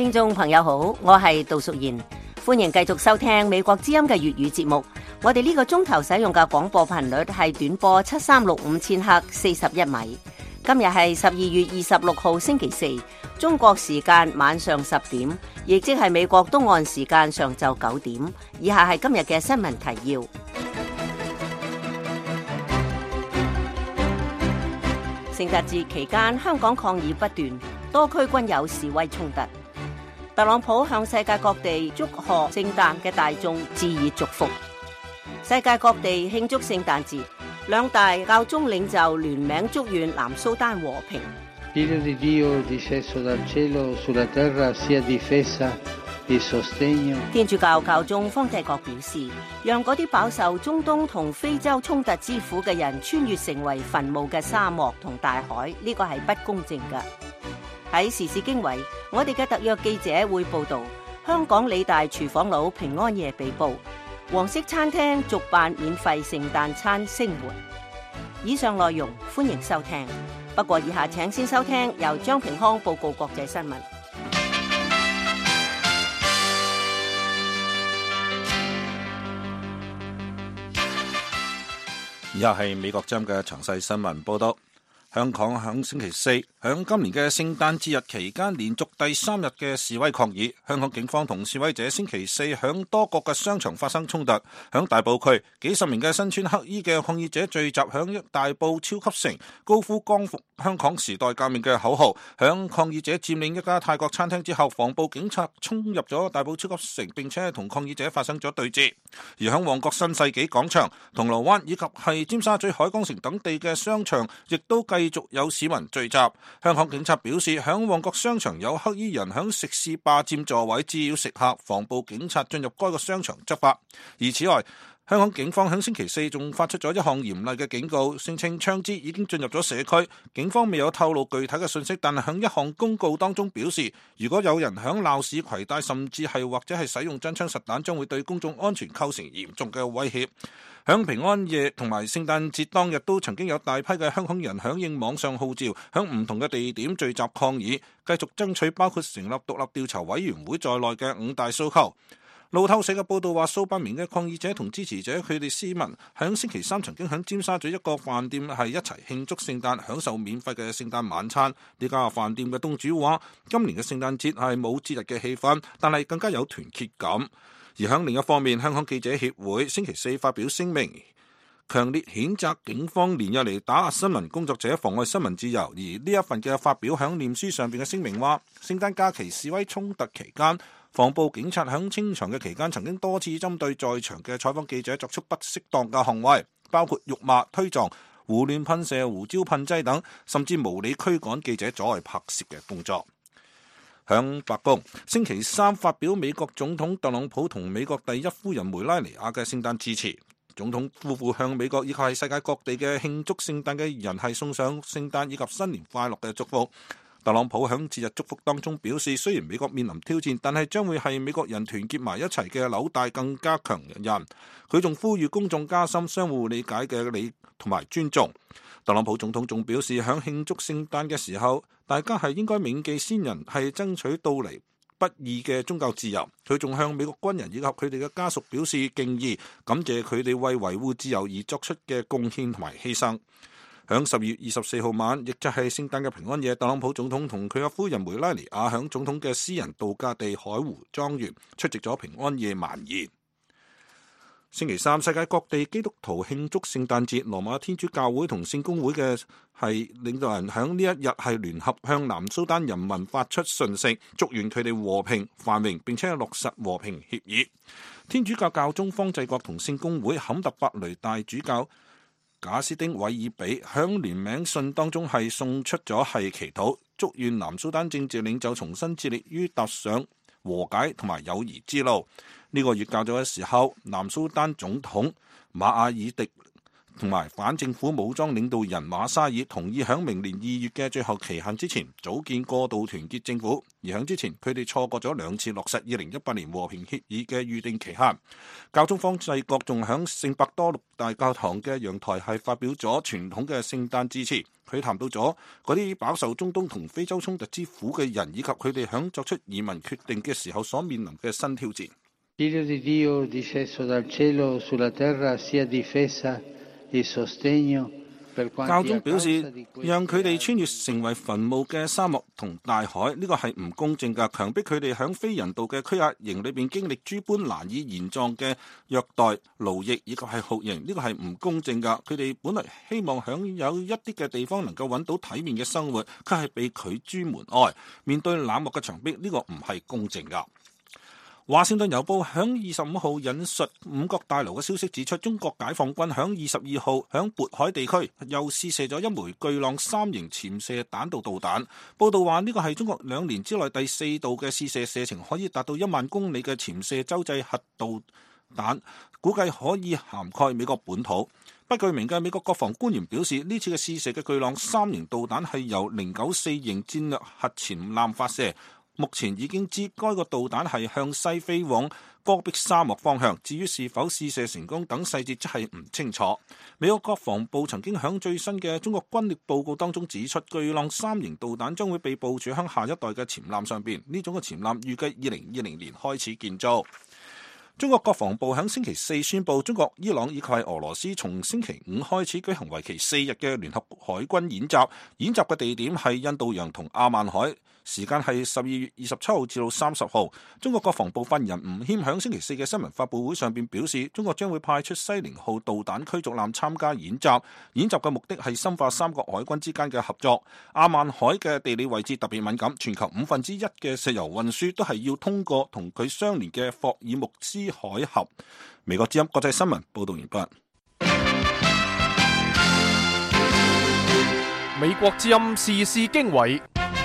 聽眾朋友好，我係杜淑賢，歡迎繼續收聽美國之音嘅粵語節目。我哋呢個鐘頭使用嘅廣播頻率係短波7365千赫41米。今日係12月26號星期四，中國時間晚上10點，亦即係美國東岸時間上晝9點。以下係今日嘅新聞提要。聖誕節期間，香港抗議不斷，多區均有示威衝突。特朗普向世界各地祝賀聖誕嘅大眾致以祝福。世界各地慶祝聖誕節，兩大教宗領袖聯名祝願南蘇丹和平。天主教教宗方濟各表示，讓嗰啲飽受中東同非洲衝突之苦嘅人穿越成為墳墓嘅沙漠同大海，呢個係不公正㗎。喺時事經緯，我哋嘅特約記者會報道，香港理大廚房佬平安夜被捕，黃色餐廳續辦免費聖誕餐聲援。以上內容歡迎收聽，不過以下請先收聽由張平康報告國際新聞。 以下係美國之音嘅詳細新聞報道。香港響星期四，響今年嘅聖誕節日期間，連續第3日嘅示威抗議。香港警方同示威者星期四響多國嘅商場發生衝突。響大埔區，幾十名嘅身穿黑衣嘅抗議者聚集響大埔超級城，高呼光復香港時代革命嘅口號。響抗議者佔領一家泰國餐廳之後，防暴警察衝入咗大埔超級城，並且同抗議者發生咗對峙。而響旺角新世紀廣場、銅鑼灣以及係尖沙咀海港城等地嘅商場，亦都繼續有市民聚集。香港警察表示，響旺角商場有黑衣人響食肆霸佔座位，滋擾食客，防暴警察進入該個商場執法。而此外，香港警方響星期四仲發出咗一項嚴厲嘅警告，聲稱槍支已經進入咗社區。警方未有透露具體嘅信息，但係響一項公告當中表示，如果有人響鬧市攜帶甚至係或者係使用真槍實彈，將會對公眾安全構成嚴重嘅威脅。響平安夜同埋聖誕節當日都曾經有大批嘅香港人響應網上號召，響唔同嘅地點聚集抗議，繼續爭取包括成立獨立調查委員會在內嘅5大訴求。路透社嘅報道話，數百名嘅抗議者同支持者，佢哋斯文響星期三曾經響尖沙咀一個飯店係一齊慶祝聖誕，享受免費嘅聖誕晚餐。呢家飯店嘅東主話，今年嘅聖誕節係冇節日嘅氣氛，但係更加有團結感。而響另一方面，香港記者協會星期四發表聲明，強烈譴責警方連日嚟打壓新聞工作者，妨礙新聞自由。而呢一份嘅發表響臉書上邊嘅聲明話，聖誕假期示威衝突期間，防暴警察響清場嘅期間曾經多次針對在場嘅採訪記者作出不適當嘅行為，包括辱罵、推撞、胡亂噴射胡椒噴劑等，甚至無理驅趕記者阻礙拍攝嘅工作。響白宮，星期三發表美國總統特朗普同美國第一夫人梅拉尼亞嘅聖誕致辭。總統夫婦向美國以及係世界各地嘅慶祝聖誕嘅人係送上聖誕以及新年快樂嘅祝福。特朗普響節日祝福當中表示，雖然美國面臨挑戰，但係將會係美國人團結埋一齊嘅紐帶更加強人。佢仲呼籲公眾加深相互理解嘅理同埋尊重。特朗普總統仲表示，響慶祝聖誕嘅時候，大家係應該銘記先人係爭取到嚟不易嘅宗教自由。佢仲向美國軍人以及佢哋嘅家屬表示敬意，感謝佢哋為維護自由而作出嘅貢獻同埋犧牲。響10月24號晚，亦即係聖誕嘅平安夜，特朗普總統同佢嘅夫人梅拉尼亞響總統嘅私人度假地海湖莊園出席咗平安夜晚宴。星期三，世界各地基督徒慶祝聖誕節，羅馬天主教會同聖公會嘅係領導人響呢一日係聯合向南蘇丹人民發出訊息，祝願佢哋和平繁榮，並且落實和平協議。天主教教宗方濟各同聖公會坎特伯雷大主教賈斯丁韋爾比響聯名信當中係送出咗係祈禱，祝願南蘇丹政治領袖重新致力於踏上和解同埋友誼之路。呢個月較早嘅時候，南蘇丹總統馬亞爾迪同埋反政府武裝領導人馬沙爾同意喺明年2月嘅最後期限之前組建過渡團結政府，而喺之前佢哋錯過咗2次落實2018年和平協議嘅預定期限。教宗方濟各仲喺聖伯多祿大教堂嘅陽台係發表咗傳統嘅聖誕致辭，佢談到咗嗰啲飽受中東同非洲衝突之苦嘅人，以及佢哋喺作出移民決定嘅時候所面臨嘅新挑戰。 Figlio di Dio disceso dal cielo sulla terra sia difesa e sostegno per quanti 教宗表示，讓佢哋穿越成為墳墓嘅沙漠同大海，呢個係唔公正㗎。強迫佢哋喺非人道嘅拘押營裏邊經歷諸般難以言狀嘅虐待、勞役以及係酷刑，呢個係唔公正㗎。佢哋本來希望享有一啲嘅地方能夠揾到體面嘅生活，卻係被拒諸門外。面對冷漠嘅牆壁，呢個唔係公正㗎。華盛頓郵報響25號引述五角大樓嘅消息指出，中國解放軍響22號響渤海地區又試射咗一枚巨浪3型潛射彈道導彈。報道話呢個係中國2年之內第4度嘅試射，射程可以達到1萬公里嘅潛射洲際核導彈，估計可以涵蓋美國本土。不具名嘅美國國防官員表示，呢次嘅試射嘅巨浪3型導彈係由094型戰略核潛艦發射。目前已經知該個導彈係向西飛往戈壁沙漠方向，至於是否試射成功等細節則係唔清楚。美國國防部曾經喺最新嘅中國軍力報告當中指出，巨浪3型導彈將會被部署喺下一代嘅潛艦上邊，呢種嘅潛艦預計2020年開始建造。中國國防部喺星期4宣布，中國、伊朗以及係俄羅斯從星期5開始舉行為期4日嘅聯合海軍演習，演習嘅地點係印度洋同阿曼海。時間係12月27號至到30號。中國國防部發言人吳謙喺星期4嘅新聞發佈會上邊表示，中國將會派出西寧號導彈驅逐艦參加演習。演習嘅目的係深化三國海軍之間嘅合作。阿曼海嘅地理位置特別敏感，全球1/5嘅石油運輸都係要通過同佢相連嘅霍爾木茲海峽。美國之音國際新聞報道完畢。 美國之音時事經緯。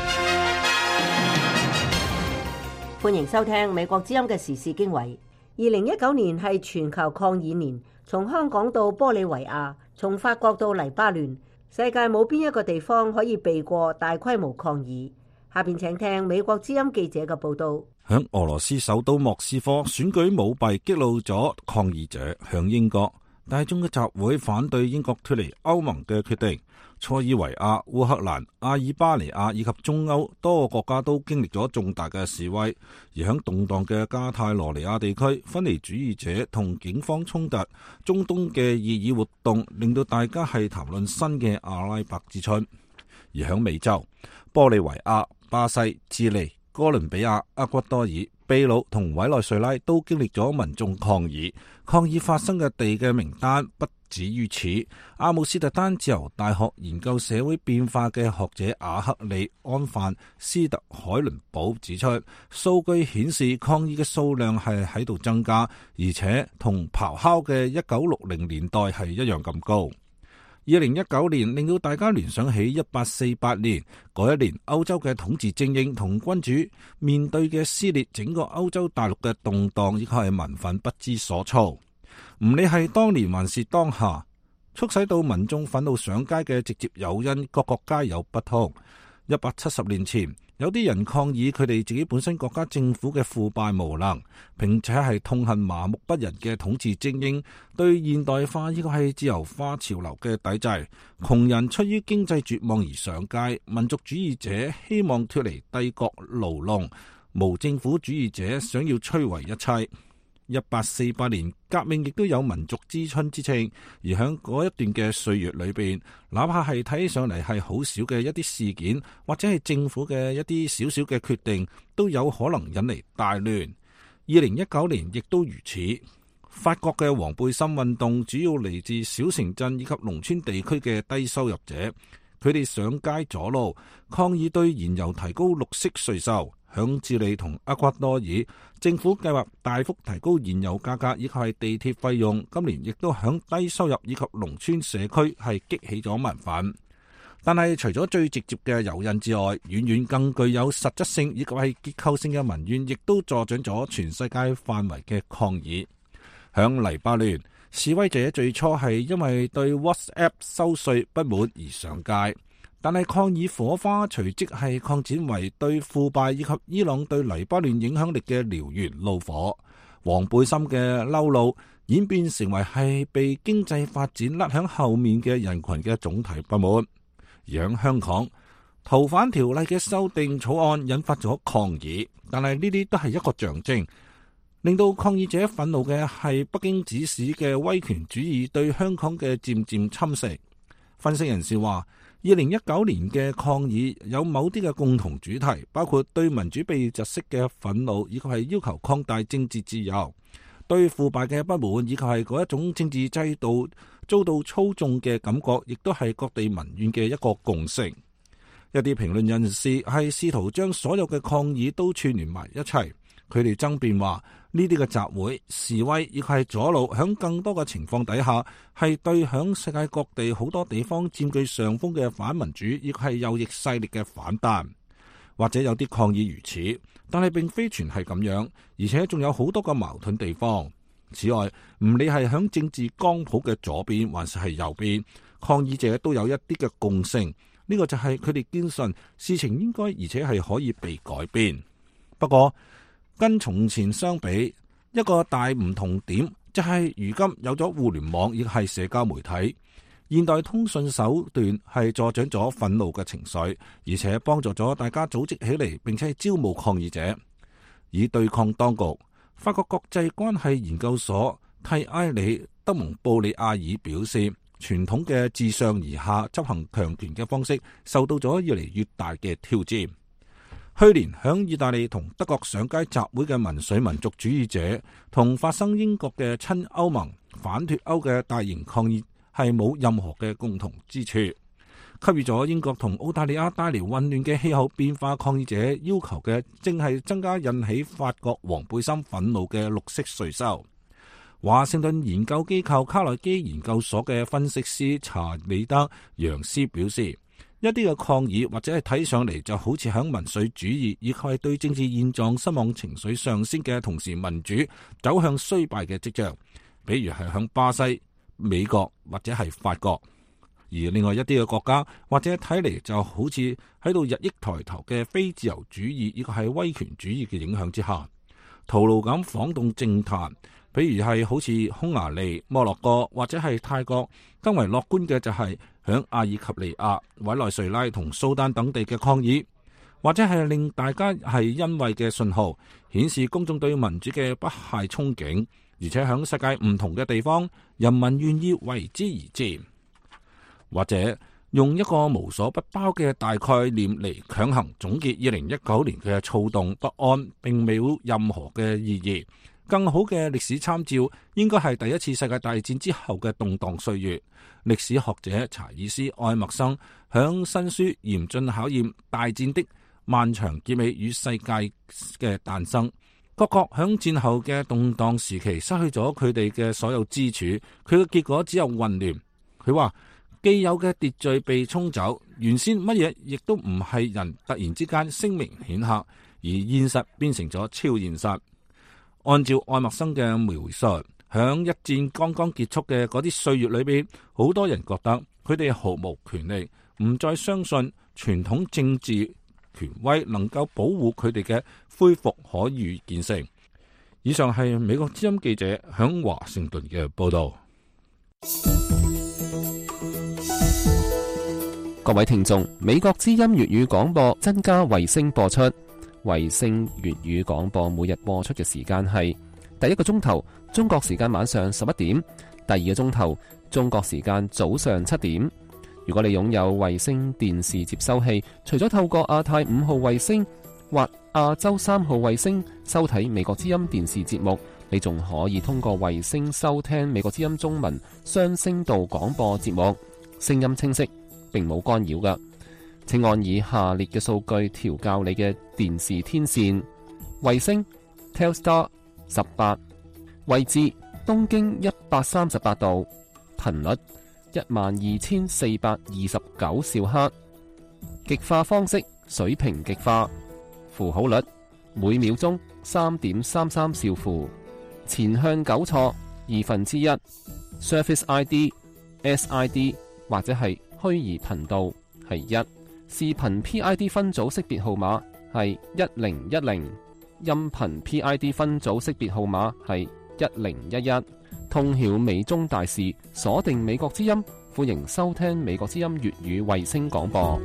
歡迎收聽美國之音嘅時事經緯。2019年係全球抗議年，從香港到玻利維亞，從法國到黎巴嫩，世界冇邊一個地方可以避過大規模抗議。下邊請聽美國之音記者嘅報道。 響俄羅斯首都莫斯科，選舉舞弊激怒咗抗議者。向英國，大眾嘅集會反對英國脫離歐盟嘅決定。塞爾維亞、烏克蘭、阿爾巴尼亞以及中歐多個國家都經歷咗重大嘅示威，而喺動盪嘅加泰羅尼亞地區，分離主義者同警方衝突，中東嘅異議活動令到大家係談論新嘅阿拉伯之春。而喺美洲，玻利維亞、巴西、智利、哥倫比亞、厄瓜多爾、秘魯同委內瑞拉都經歷咗民眾抗議。抗議發生嘅地嘅名單不止於此。阿姆斯特丹自由大學研究社會變化嘅學者阿克利安范斯特海倫堡指出，數據顯示抗議嘅數量係喺度增加，而且同咆哮嘅1960年代係一樣咁高。2019年令到大家聯想起1848年嗰一年，歐洲嘅統治精英同君主面對嘅撕裂整個歐洲大陸嘅動盪，以及係民憤不知所措。唔理係當年還是當下，促使到民眾憤怒上街嘅直接誘因，各國皆有不同。170年前，有啲人抗議佢哋自己本身國家政府嘅腐敗無能，並且係痛恨麻木不仁嘅統治精英對現代化呢個係自由化潮流嘅抵制。窮人出於經濟絕望而上街，民族主義者希望脫離帝國牢籠，無政府主義者想要摧毀一切。1848年革命亦都有民族之春之稱，而喺嗰一段嘅歲月裏邊，哪怕係睇起上嚟係好少嘅一啲事件，或者係政府嘅一啲少少嘅決定，都有可能引嚟大亂。2019年亦都如此。法國嘅黃背心運動主要嚟自小城鎮以及農村地區嘅低收入者，佢哋上街阻路抗議對燃油提高綠色稅收。響智利同厄瓜多爾，政府計劃大幅提高燃油價格以及係地鐵費用。今年亦都響低收入以及農村社區係激起咗民憤。但係除咗最直接嘅誘因之外，遠遠更具有實質性以及係結構性嘅民怨，亦都助長咗全世界範圍嘅抗議。響黎巴嫩， 示威者最初係因為對 WhatsApp 收稅不滿而上街，但係抗議火花隨即係擴展為對腐敗以及伊朗對黎巴嫩影響力嘅燎原怒火。黃背心嘅嬲怒演變成為係被經濟發展甩響後面嘅人群嘅總體不滿。而喺香港，逃犯條例嘅修訂草案引發咗抗議，但係呢啲都係一個象徵。令到抗議者憤怒嘅係北京指使嘅威權主義對香港嘅漸漸侵蝕。分析人士話，2019年嘅抗議有某啲嘅共同主題，包括對民主被窒息嘅憤怒，以及係要求擴大政治自由；對腐敗嘅不滿，以及係嗰一種政治制度遭到操縱嘅感覺，亦都係各地民怨嘅一個共識。一啲評論人士係試圖將所有嘅抗議都串聯埋一齊。佢哋爭辯話，呢啲嘅集會示威，亦係阻路，響更多嘅情況底下，係對響世界各地好多地方佔據上風嘅反民主，亦係右翼勢力嘅反彈。或者有啲抗議如此，但係並非全係咁樣，而且仲有好多個矛盾地方。此外，唔理係響政治光譜嘅左邊，還是係右邊，抗議者都有一啲嘅共性。呢個就係佢哋堅信事情應該而且係可以被改變。不過，跟從前相比，一個大唔同點就係如今有咗互聯網，亦係社交媒體，現代通訊手段係助長咗憤怒嘅情緒，而且幫助咗大家組織起嚟，並且招募抗議者以對抗當局。法國國際關係研究所蒂埃里德蒙布里亞爾表示，傳統嘅自上而下執行強權嘅方式受到咗越嚟越大嘅挑戰。去年響意大利同德國上街集會嘅民粹民族主義者，同發生英國嘅親歐盟反脫歐嘅大型抗議係冇任何嘅共同之處。給予咗英國同澳大利亞帶嚟混亂嘅氣候變化抗議者要求嘅，正係增加引起法國黃背心憤怒嘅綠色稅收。華盛頓研究機構卡內基研究所嘅分析師查理德楊斯表示，一啲嘅抗議或者係睇上嚟就好似響民粹主義以及係對政治現狀失望情緒上升嘅同時，民主走向衰敗嘅跡象，比如係響巴西、美國或者係法國。而另外一啲嘅國家或者睇嚟就好似喺度日益抬頭嘅非自由主義以及係威權主義嘅影響之下，徒勞咁晃動政壇。比如係好似匈牙利、摩洛哥或者係泰國。更為樂觀嘅就係響阿爾及利亞、委內瑞拉同蘇丹等地嘅抗議，或者係令大家係欣慰嘅信號，顯示公眾對民主嘅不懈憧憬，而且響世界唔同嘅地方，人民願意為之而戰。或者用一個無所不包嘅大概念嚟強行總結2019年嘅躁動不安，並沒有任何嘅意義。更好嘅歷史參照應該係第一次世界大戰之後嘅動盪歲月。歷史學者查爾斯·愛默生響新書嚴峻考驗大戰的漫長結尾與世界嘅誕生。各國響戰後嘅動盪時期失去咗佢哋嘅所有支柱，佢嘅結果只有混亂。佢話既有嘅秩序被沖走，原先乜嘢亦都唔係人突然之間聲名顯赫，而現實變成咗超現實。按照愛默生嘅描述，響一戰剛剛結束嘅嗰啲歲月裏邊，好多人覺得佢哋毫無權利，唔再相信傳統政治權威能夠保護佢哋嘅恢復可預見性。以上係美國之音記者響華盛頓嘅報道。 各位聽眾，美國之音粵語廣播增加衛星播出。衛星粵語廣播每日播出嘅時間係第一個鐘頭中國時間晚上11點，第二個鐘頭中國時間早上7點。如果你擁有衛星電視接收器，除咗透過亞太5號衛星或亞洲3號衛星收睇美國之音電視節目，你仲可以通過衛星收聽美國之音中文雙聲道廣播節目，聲音清晰，並冇干擾㗎。請按以下列嘅數據調校你嘅電視天線：衛星 Telstar 18，位置東經138度，頻率12429兆赫，極化方式水平極化，符號率每秒鐘3.33兆符，前向糾錯1/2， Service ID、SID 或者係虛擬頻道係1，視頻 PID 分組識別號碼係1010，音頻 PID 分組識別號碼係1011。通曉美中大事，鎖定美國之音，歡迎收聽美國之音粵語衛星廣播。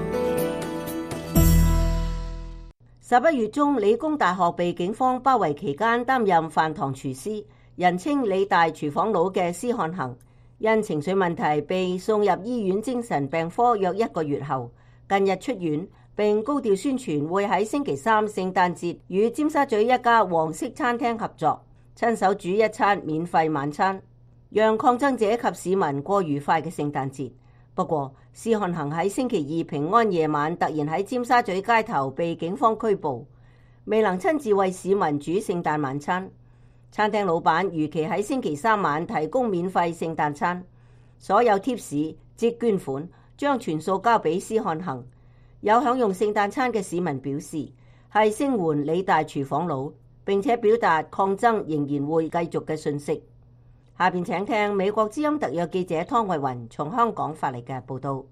11月中，理工大學被警方包圍期間，擔任飯堂廚師，人稱理大廚房佬嘅施漢行，因情緒問題被送入醫院精神病科約1個月後，近日出院，並高調宣傳會喺星期3聖誕節與尖沙咀一家黃色餐廳合作，親手煮一餐免費晚餐，讓抗爭者及市民過愉快嘅聖誕節。不過，施漢行喺星期2平安夜晚突然喺尖沙咀街頭被警方拘捕，未能親自為市民煮聖誕晚餐。餐廳老闆如期喺星期3晚提供免費聖誕餐，所有貼士即捐款將全數交俾施漢行。有享用聖誕餐嘅市民表示係聲援理大廚房佬，並且表達抗爭仍然會繼續嘅訊息。下邊請聽美國之音特約記者湯慧雲從香港發嚟嘅報道。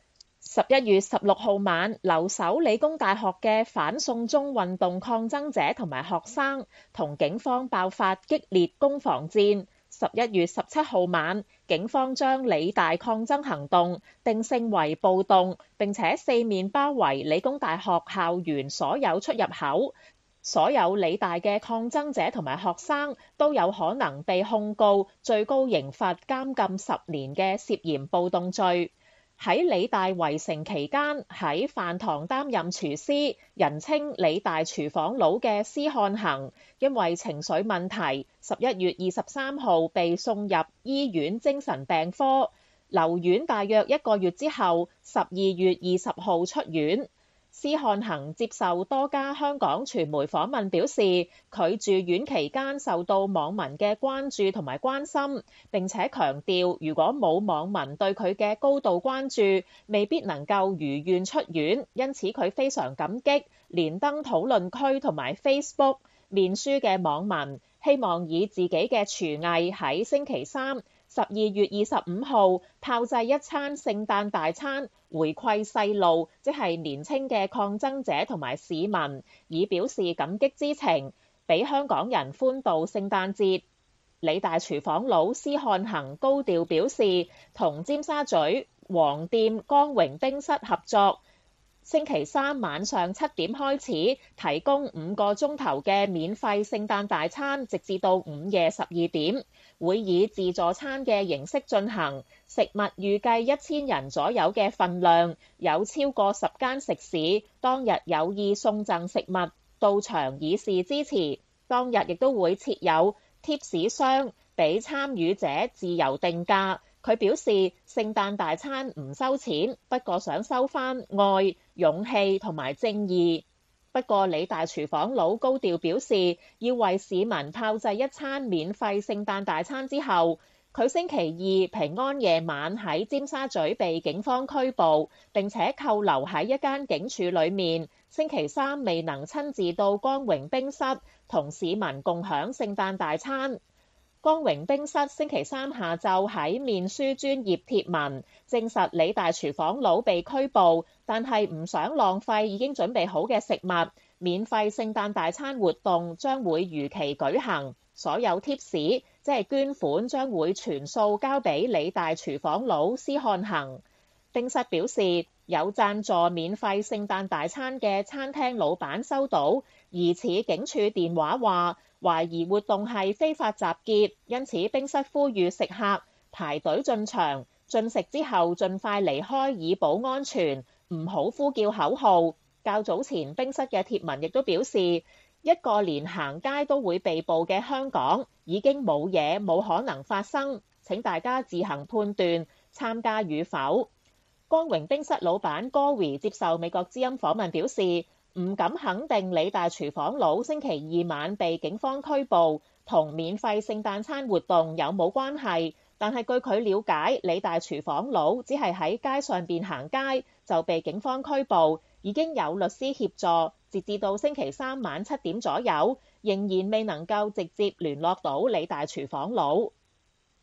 11月16號晚，留守理工大學嘅反送中運動抗爭者同埋學生同警方爆發激烈攻防戰。11月17號晚，警方將理大抗爭行動定性為暴動，並且四面包圍理工大學校園所有出入口。所有理大嘅抗爭者同埋學生都有可能被控告最高刑罰監禁10年嘅涉嫌暴動罪。喺理大圍城期間，喺飯堂擔任廚師，人稱理大廚房佬嘅施漢行，因為情緒問題，11月23號被送入醫院精神病科，留院大約1個月之後，12月20號出院。施漢行接受多家香港傳媒訪問表示，佢住院期間受到網民嘅關注同埋關心，並且強調如果冇網民對佢嘅高度關注，未必能夠如願出院，因此佢非常感激連登討論區同埋 Facebook 面書嘅網民，希望以自己嘅廚藝喺星期3 12月25號炮製一餐聖誕大餐，回饋細路，即係年輕嘅抗爭者同埋市民，以表示感激之情，俾香港人歡度聖誕節。理大廚房佬施漢行高調表示，同尖沙咀黃店光榮冰室合作，星期3晚上7點開始提供5個鐘頭嘅免費聖誕大餐，直至到午夜12點，會以自助餐嘅形式進行，食物預計1000人左右嘅份量，有超過10間食肆當日有意送贈食物到場以示支持。當日亦都會設有貼士箱俾參與者自由定價。佢表示聖誕大餐唔收錢，不過想收返愛、勇氣同埋正義。不過理大廚房佬高調表示，要為市民炮製一餐免費聖誕大餐之後，佢星期2平安夜晚喺尖沙咀被警方拘捕，並且扣留喺一間警署裏面。星期3未能親自到光榮冰室同市民共享聖誕大餐。光榮冰室星期3下晝喺面書專頁貼文，證實理大廚房佬被拘捕，但係唔想浪費已經準備好嘅食物，免費聖誕大餐活動將會如期舉行，所有貼士即係捐款將會全數交俾理大廚房佬施漢行。冰室表示，有贊助免費聖誕大餐嘅餐廳老闆收到疑似警署電話話，懷疑活動係非法集結，因此冰室呼籲食客排隊進場，進食之後盡快離開以保安全，唔好呼叫口號。較早前冰室嘅貼文亦都表示，一個連行街都會被捕嘅香港已經冇嘢冇可能發生，請大家自行判斷參加與否。光榮冰室老闆 Gory 接受美國之音訪問表示，唔敢肯定理大廚房佬星期2晚被警方拘捕同免費聖誕餐活動有冇關係，但係據佢了解，理大廚房佬只係喺街上邊行街就被警方拘捕，已經有律師協助，截至到星期3晚7點左右，仍然未能夠直接聯絡到理大廚房佬。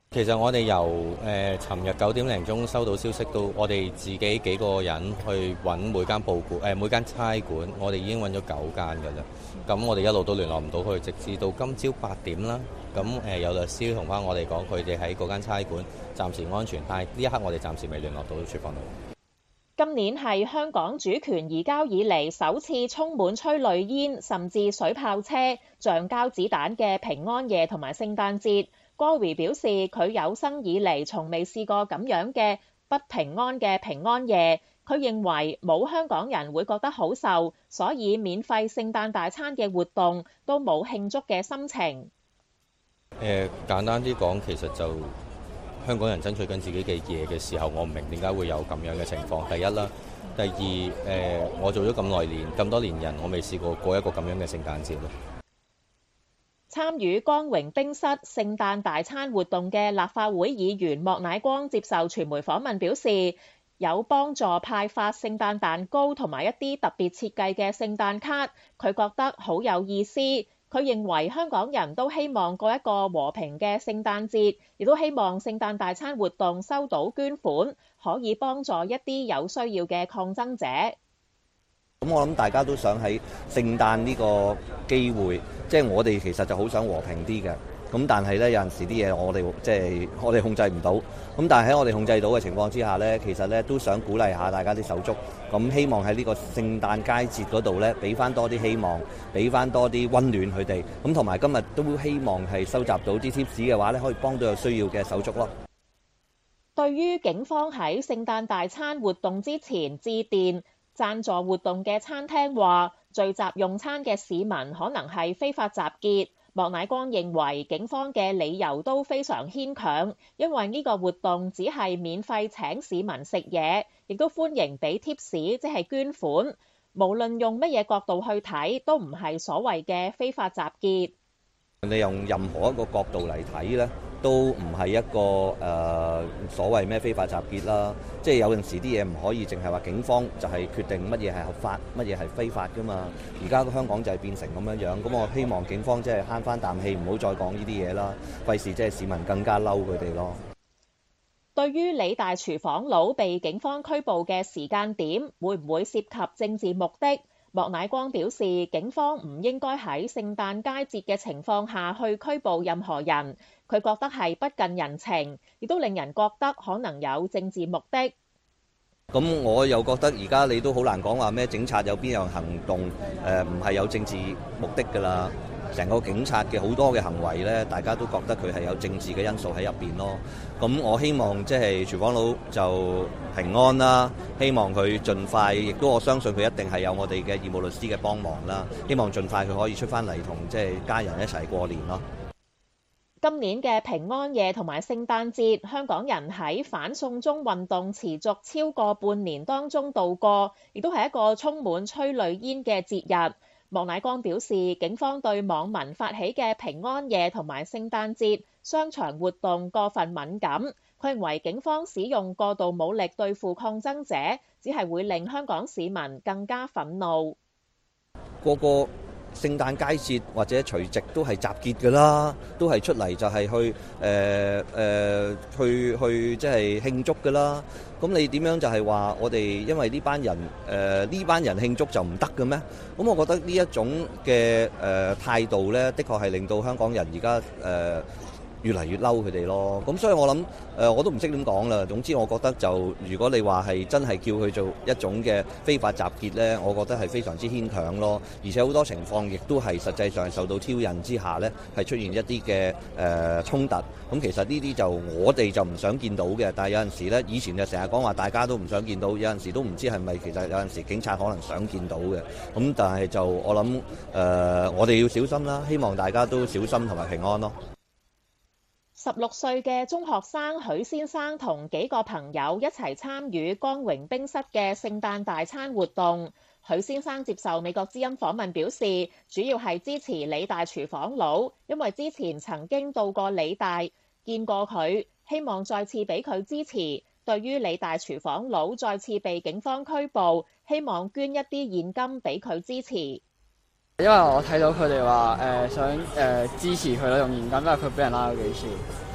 其實我哋由尋日9點零鐘收到消息到我哋自己幾個人去揾每間報館、每間差館，我哋已經揾咗9間㗎啦。咁我哋一路都聯絡唔到佢，直至到今朝8點啦。咁有律師同翻我哋講，佢哋喺嗰間差館暫時安全，但係呢一刻我哋暫時未聯絡到廚房佬。 今年係香港主權移交以嚟首次充滿催淚煙甚至水炮車、橡膠子彈嘅平安夜同埋聖誕節。Gory 表示，佢有生以嚟從未試過咁樣嘅不平安嘅平安夜。佢認為冇香港人會覺得好受，所以免費聖誕大餐嘅活動都冇慶祝嘅心情。 簡單啲講，其實就香港人爭取緊自己嘅嘢嘅時候，我唔明點解會有咁樣嘅情況。第一啦，第二我做咗咁多年人，我未試過一個咁樣嘅聖誕節咯。 參與光榮冰室聖誕大餐活動嘅立法會議員莫乃光接受傳媒訪問表示，有幫助派發聖誕蛋糕同埋一啲特別設計嘅聖誕卡，佢覺得好有意思。佢認為香港人都希望過一個和平嘅聖誕節，亦都希望聖誕大餐活動收到捐款，可以幫助一啲有需要嘅抗爭者。 咁我諗大家都想喺聖誕呢個機會，即係我哋其實就好想和平啲嘅。咁但係咧有陣時啲嘢我哋控制唔到。咁但係喺我哋控制到嘅情況之下咧，其實咧都想鼓勵下大家啲手足。咁希望喺呢個聖誕佳節嗰度咧，俾翻多啲希望，俾翻多啲溫暖佢哋。咁同埋今日都希望係收集到啲貼士嘅話咧，可以幫到有需要嘅手足咯。 對於警方喺聖誕大餐活動之前致電贊助活動嘅餐廳話，聚集用餐嘅市民可能係非法集結。莫乃光認為警方嘅理由都非常牽強，因為呢個活動只係免費請市民食嘢，亦都歡迎俾貼士，即係捐款。無論用乜嘢角度去睇，都唔係所謂嘅非法集結。 你用任何一個角度嚟睇呢，都唔係一個所謂咩非法集結啦。即係有陣時啲嘢唔可以淨係話警方就係決定乜嘢係合法，乜嘢係非法噶嘛。而家香港就係變成咁樣樣，咁我希望警方即係慳翻啖氣，唔好再講呢啲嘢啦，費事即係市民更加嬲佢哋咯。 對於李大廚房佬被警方拘捕嘅時間點，會唔會涉及政治目的？莫乃光表示，警方唔應該喺聖誕佳節嘅情況下去拘捕任何人，佢覺得係不近人情，亦都令人覺得可能有政治目的。 咁我又覺得而家你都好難講話咩警察有邊樣行動唔係有政治目的㗎啦。成個警察嘅好多嘅行為咧，大家都覺得佢係有政治嘅因素喺入邊咯。咁我希望即係廚房佬就平安啦，希望佢盡快，亦都我相信佢一定係有我哋嘅義務律師嘅幫忙啦。希望盡快佢可以出翻嚟同即係家人一齊過年咯。 今年嘅平安夜同埋聖誕節，香港人喺反送中運動持續超過半年當中度過，亦都係一個充滿催淚煙嘅節日。莫乃光表示，警方對網民發起嘅平安夜同埋聖誕節商場活動過分敏感，佢認為警方使用過度武力對付抗爭者，只係會令香港市民更加憤怒。 個聖誕佳節或者除夕都係集結㗎啦，都係出嚟就係去即係慶祝㗎啦。咁你點樣就係話我哋因為呢班人慶祝就唔得嘅咩？咁我覺得呢一種嘅態度咧，的確係令到香港人而家越嚟越嬲佢哋咯。咁所以我諗我都唔識點講啦。總之我覺得就如果你話係真係叫佢做一種嘅非法集結咧，我覺得係非常之牽強咯。而且好多情況亦都係實際上受到挑釁之下咧，係出現一啲嘅衝突。咁其實呢啲就我哋就唔想見到嘅。但係有陣時咧，以前就成日講話大家都唔想見到，有陣時都唔知係咪其實有陣時警察可能想見到嘅。咁但係就我諗我哋要小心啦，希望大家都小心同埋平安咯。 16歲嘅中學生許先生同幾個朋友一齊參與光榮冰室嘅聖誕大餐活動。許先生接受美國之音訪問表示，主要係支持李大廚房佬，因為之前曾經到過李大，見過佢，希望再次俾佢支持。對於李大廚房佬再次被警方拘捕，希望捐一啲現金俾佢支持。 因為我睇到佢哋話想支持佢咯，用現金，因為佢俾人拉咗幾次。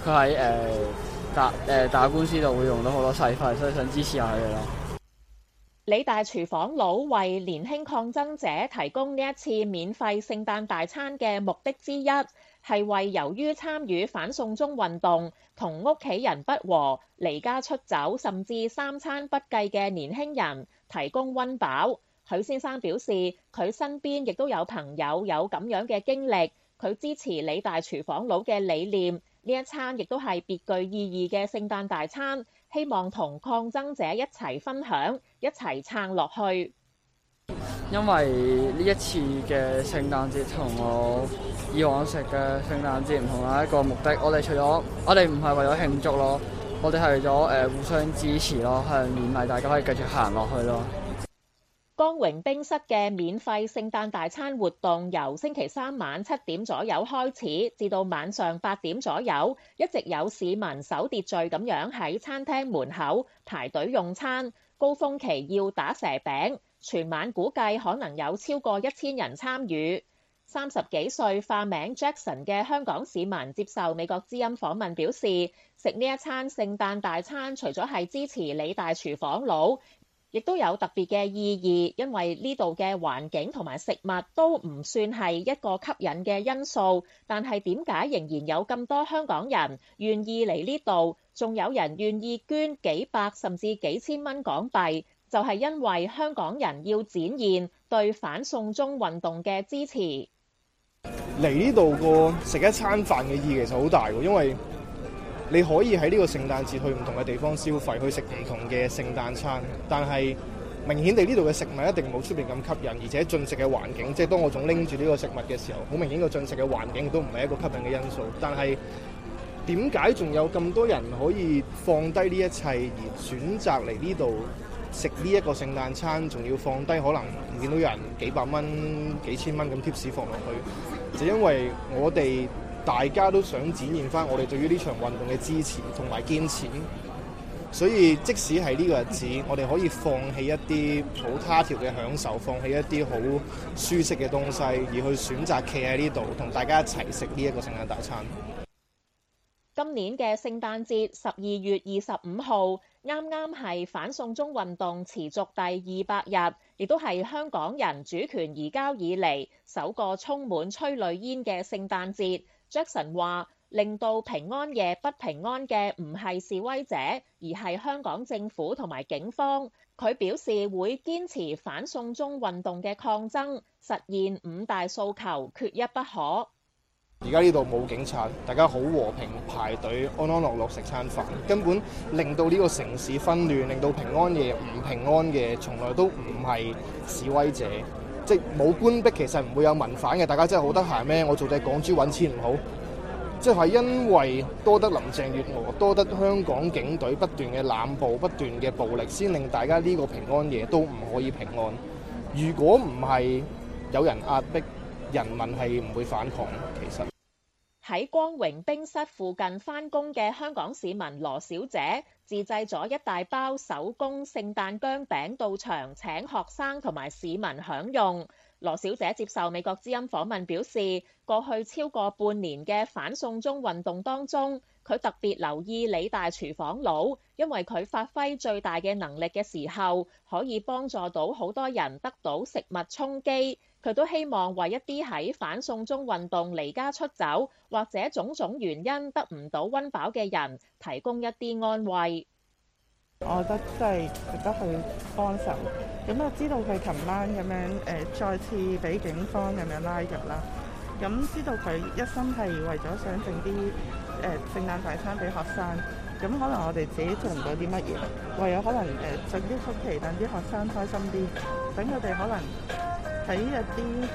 佢喺打官司度會用到好多使費，所以想支持下佢哋咯。 理大廚房佬為年輕抗爭者提供呢一次免費聖誕大餐嘅目的之一，係為由於參與反送中運動、同屋企人不和、離家出走，甚至三餐不繼嘅年輕人提供溫飽。許先生表示，佢身邊亦都有朋友有咁樣嘅經歷，佢支持理大廚房佬嘅理念。呢一餐亦都係別具意義嘅聖誕大餐，希望同抗爭者一齊分享，一齊撐落去。 因為呢一次嘅聖誕節同我以往食嘅聖誕節唔同嘅一個目的，我哋唔係為咗慶祝咯，我哋係為咗互相支持咯，係勉勵大家可以繼續行落去咯。 光榮冰室嘅免費聖誕大餐活動由星期三晚7點左右開始，至到晚上8點左右，一直有市民守秩序咁樣喺餐廳門口排隊用餐。高峰期要打蛇餅，全晚估計可能有超過1000人參與。30幾歲化名 Jackson 嘅香港市民接受美國之音訪問表示，食呢一餐聖誕大餐除咗係支持理大廚房佬，亦都有特別嘅意義，因為呢度嘅環境同埋食物都唔算係一個吸引嘅因素，但係點解仍然有咁多香港人願意嚟呢度，仲有人願意捐幾百甚至幾千蚊港幣，就係因為香港人要展現對反送中運動嘅支持。 嚟呢度個食一餐飯嘅意義其實好大喎，因為你可以喺呢個聖誕節去唔同嘅地方消費，去食唔同嘅聖誕餐，但係明顯地呢度嘅食物一定冇出邊咁吸引，而且進食嘅環境，即係當我仲拎住呢個食物嘅時候，好明顯個進食嘅環境都唔係一個吸引嘅因素。但係點解仲有咁多人可以放低呢一切而選擇嚟呢度食呢一個聖誕餐，仲要放低可能見到有人幾百蚊、幾千蚊咁貼士放落去，就因為我哋大家都想展現翻我哋對於呢場運動嘅支持同埋堅持，所以即使係呢個日子，我哋可以放棄一啲好他條嘅享受，放棄一啲好舒適嘅東西，而去選擇企喺呢度同大家一齊食呢一個聖誕大餐。 今年嘅聖誕節12月25號，啱啱係反送中運動持續第200日，亦都係香港人主權移交以嚟首個充滿催淚煙嘅聖誕節。Jackson 話：令到平安夜不平安嘅唔係示威者，而係香港政府同埋警方。佢表示會堅持反送中運動嘅抗爭，實現5大訴求，缺一不可。 而家呢度冇警察，大家好和平排隊，安安樂樂食餐飯，根本令到呢個城市紛亂，令到平安夜唔平安嘅，從來都唔係示威者。即係冇官逼，其實唔會有民反嘅。大家真係好得閒咩？我做隻港豬揾錢唔好，即係因為多得林鄭月娥，多得香港警隊不斷嘅濫捕、不斷嘅暴力，先令大家呢個平安夜都唔可以平安。如果唔係有人壓迫，人民係唔會反抗。其實喺光榮冰室附近返工嘅香港市民羅小姐自製咗一大包手工聖誕薑餅到場請學生同埋市民享用。羅小姐接受美國之音訪問表示，過去超過半年嘅反送中運動當中，佢特別留意理大廚房佬，因為佢發揮最大嘅能力嘅時候，可以幫助到好多人得到食物充飢。佢都希望為一啲喺反送中運動離家出走或者種種原因得唔到溫飽嘅人提供一啲安慰。 我覺得真係值得去幫手。咁我知道佢琴晚咁樣再次俾警方咁樣拉入啦。咁知道佢一心係為咗想整啲聖誕大餐俾學生。咁可能我哋自己做唔到啲乜嘢，唯有可能整啲曲奇等啲學生開心啲，等佢哋可能喺一啲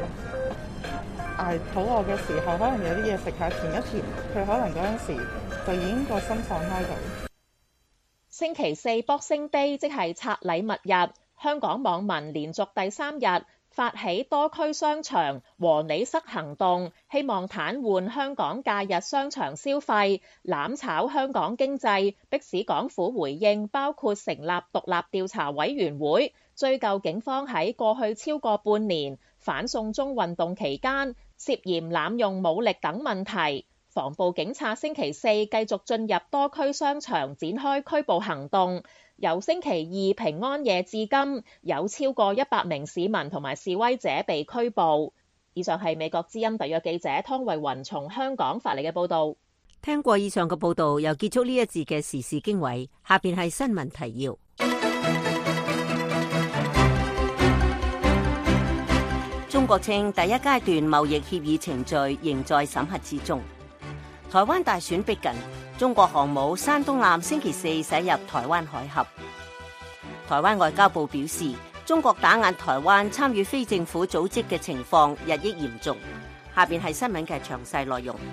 肚餓嘅時候，可能有啲嘢食下甜一甜，佢可能嗰陣時就已經個心放開到。 星期四 Boxing Day 即係拆禮物日，香港網民連續第3日發起多區商場和你塞行動，希望癱瘓香港假日商場消費，攬炒香港經濟，迫使港府回應，包括成立獨立調查委員會，追究警方喺過去超過半年反送中運動期間涉嫌濫用武力等問題。 防暴警察星期四繼續進入多區商場展開拘捕行動，由星期二平安夜至今，有超過100名市民同埋示威者被拘捕。以上係美國之音特約記者湯慧雲從香港發嚟嘅報導。 聽過以上嘅報導，又結束呢一節嘅時事經緯。下邊係新聞提要。中國稱第一階段貿易協議程序仍在審核之中。台灣大選逼近，中國航母山東艦星期四駛入台灣海峽。台灣外交部表示，中國打壓台灣參與非政府組織嘅情況日益嚴重。下邊係新聞嘅詳細內容。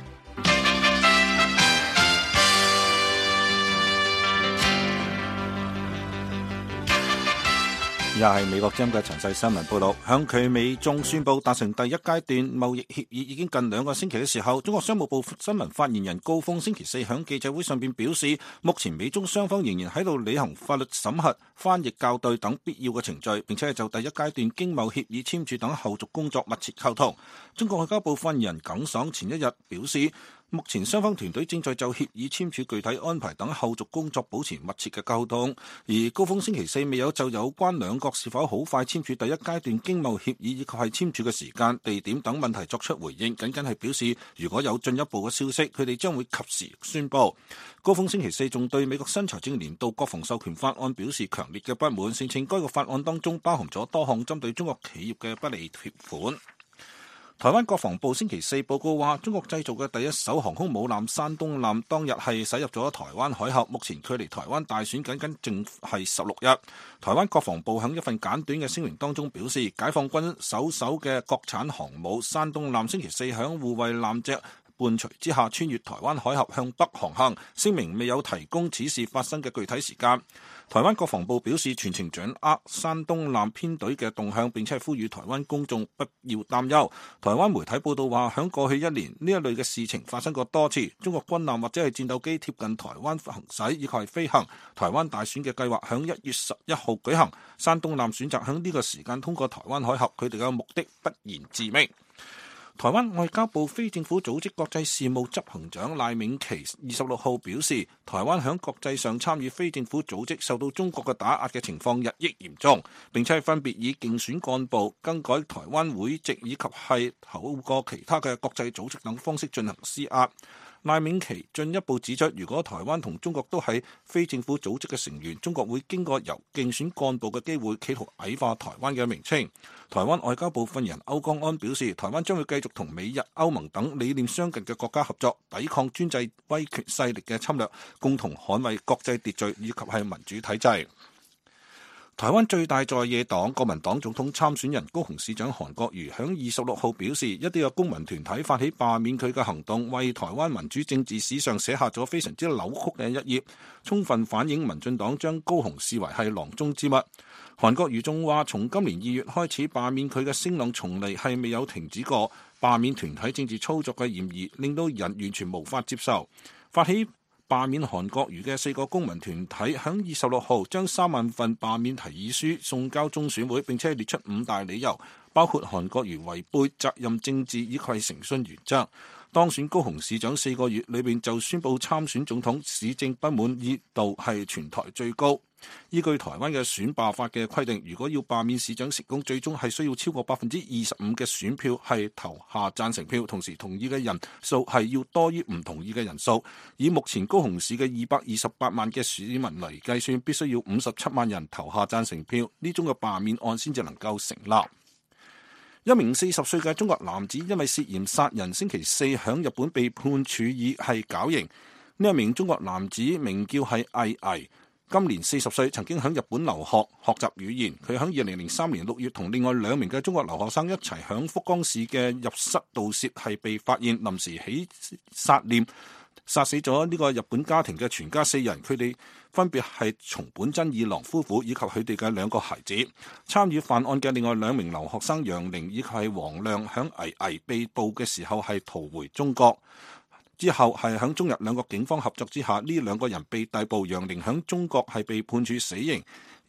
又係美國之音嘅詳細新聞報道，響佢美中宣布達成第一階段貿易協議已經近2個星期嘅時候，中國商務部新聞發言人高峰星期四響記者會上邊表示，目前美中雙方仍然喺度履行法律審核、翻譯校對等必要嘅程序，並且就第一階段經貿協議簽署等後續工作密切溝通。中國外交部發言人耿爽前一日表示，目前雙方團隊正在就協議簽署具體安排等後續工作保持密切嘅溝通，而高峰星期四未有就有關兩國是否好快簽署第一階段經貿協議以及係簽署嘅時間、地點等問題作出回應，僅僅係表示如果有進一步嘅消息，佢哋將會及時宣佈。高峰星期四仲對美國新財政年度國防授權法案表示強烈嘅不滿，聲稱該個法案當中包含咗多項針對中國企業嘅不利條款。台灣國防部星期四報告話，中國製造嘅第一艘航空母艦山東艦當日係駛入咗台灣海峽，目前距離台灣大選僅僅淨係16日。台灣國防部喺一份簡短嘅聲明當中表示，解放軍首艘嘅國產航母山東艦星期四響護衛艦隻伴隨之下穿越台灣海峽向北航行，聲明未有提供此事發生嘅具體時間。台灣國防部表示全程掌握山東艦編隊嘅動向，並且係呼籲台灣公眾不要擔憂。台灣媒體報道話，響過去1年呢一類嘅事情發生過多次，中國軍艦或者係戰鬥機貼近台灣行駛以及係飛行。台灣大選嘅計劃響1月11號舉行，山東艦選擇響呢個時間通過台灣海峽，佢哋嘅目的不言自明。台灣外交部非政府組織國際事務執行長賴銘奇26號表示，台灣喺國際上參與非政府組織受到中國嘅打壓嘅情況日益嚴重，並且分別以競選幹部、更改台灣會籍以及係透過其他嘅國際組織等方式進行施壓。賴銘奇進一步指出，如果台灣同中國都係非政府組織嘅成員，中國會經過由競選幹部嘅機會，企圖矮化台灣嘅名稱。台灣外交部發言人歐江安表示，台灣將會繼續同美日歐盟等理念相近嘅國家合作，抵抗專制威權勢力嘅侵略，共同捍衛國際秩序以及係民主體制。台灣最大在野黨國民黨總統參選人高雄市長韓國瑜響26號表示，一啲嘅公民團體發起罷免佢嘅行動，為台灣民主政治史上寫下咗非常之扭曲嘅一頁，充分反映民進黨將高雄視為係囊中之物。韓國瑜仲話，從今年2月開始罷免佢嘅聲浪從嚟係未有停止過，罷免團體政治操作嘅嫌疑令到人完全無法接受。發起罷免韓國瑜嘅4個公民團體響26號將3萬份罷免提議書送交中選會，並且列出5大理由，包括韓國瑜違背責任政治以及誠信原則。當選高雄市長4個月裏面就宣布參選總統，市政不滿意度係全台最高。依據台灣嘅選罷法嘅規定，如果要罷免市長成功，最終係需要超過25%嘅選票係投下贊成票，同時同意嘅人數係要多於唔同意嘅人數。以目前高雄市嘅228萬嘅市民嚟計算，必須要57萬人投下贊成票，呢種嘅罷免案先至能夠成立。一名40歲嘅中國男子因為涉嫌殺人，星期四響日本被判處以係絞刑。呢一名中國男子名叫係魏巍，今年40歲，曾經喺日本留學學習語言。佢喺2003年6月同另外2名嘅中國留學生一齊喺福岡市嘅入室盜竊係被發現，臨時起殺念，殺死咗呢個日本家庭嘅全家4人。佢哋分別係松本真二郎夫婦以及佢哋嘅2個孩子。參與犯案嘅另外2名留學生楊玲以及係黃亮，喺魏巍被捕嘅時候係逃回中國。之後係響中日2個警方合作之下，呢2個人被逮捕。楊玲響中國係被判處死刑，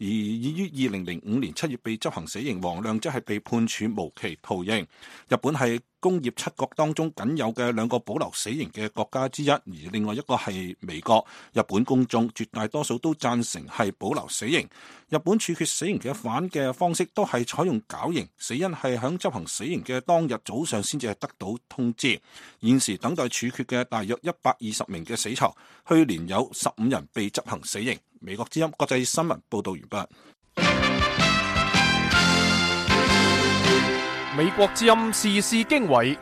而已於2005年7月被執行死刑，王亮則係被判處無期徒刑。日本係工業七國當中僅有嘅兩個保留死刑嘅國家之一，而另外一個係美國。日本公眾絕大多數都贊成係保留死刑。日本處決死刑嘅犯嘅方式都係採用絞刑，死因係響執行死刑嘅當日早上先至係得到通知。現時等待處決嘅大約120名嘅死囚，去年有15人被執行死刑。美國之音國際新聞報道完畢。 美國之音時事經緯，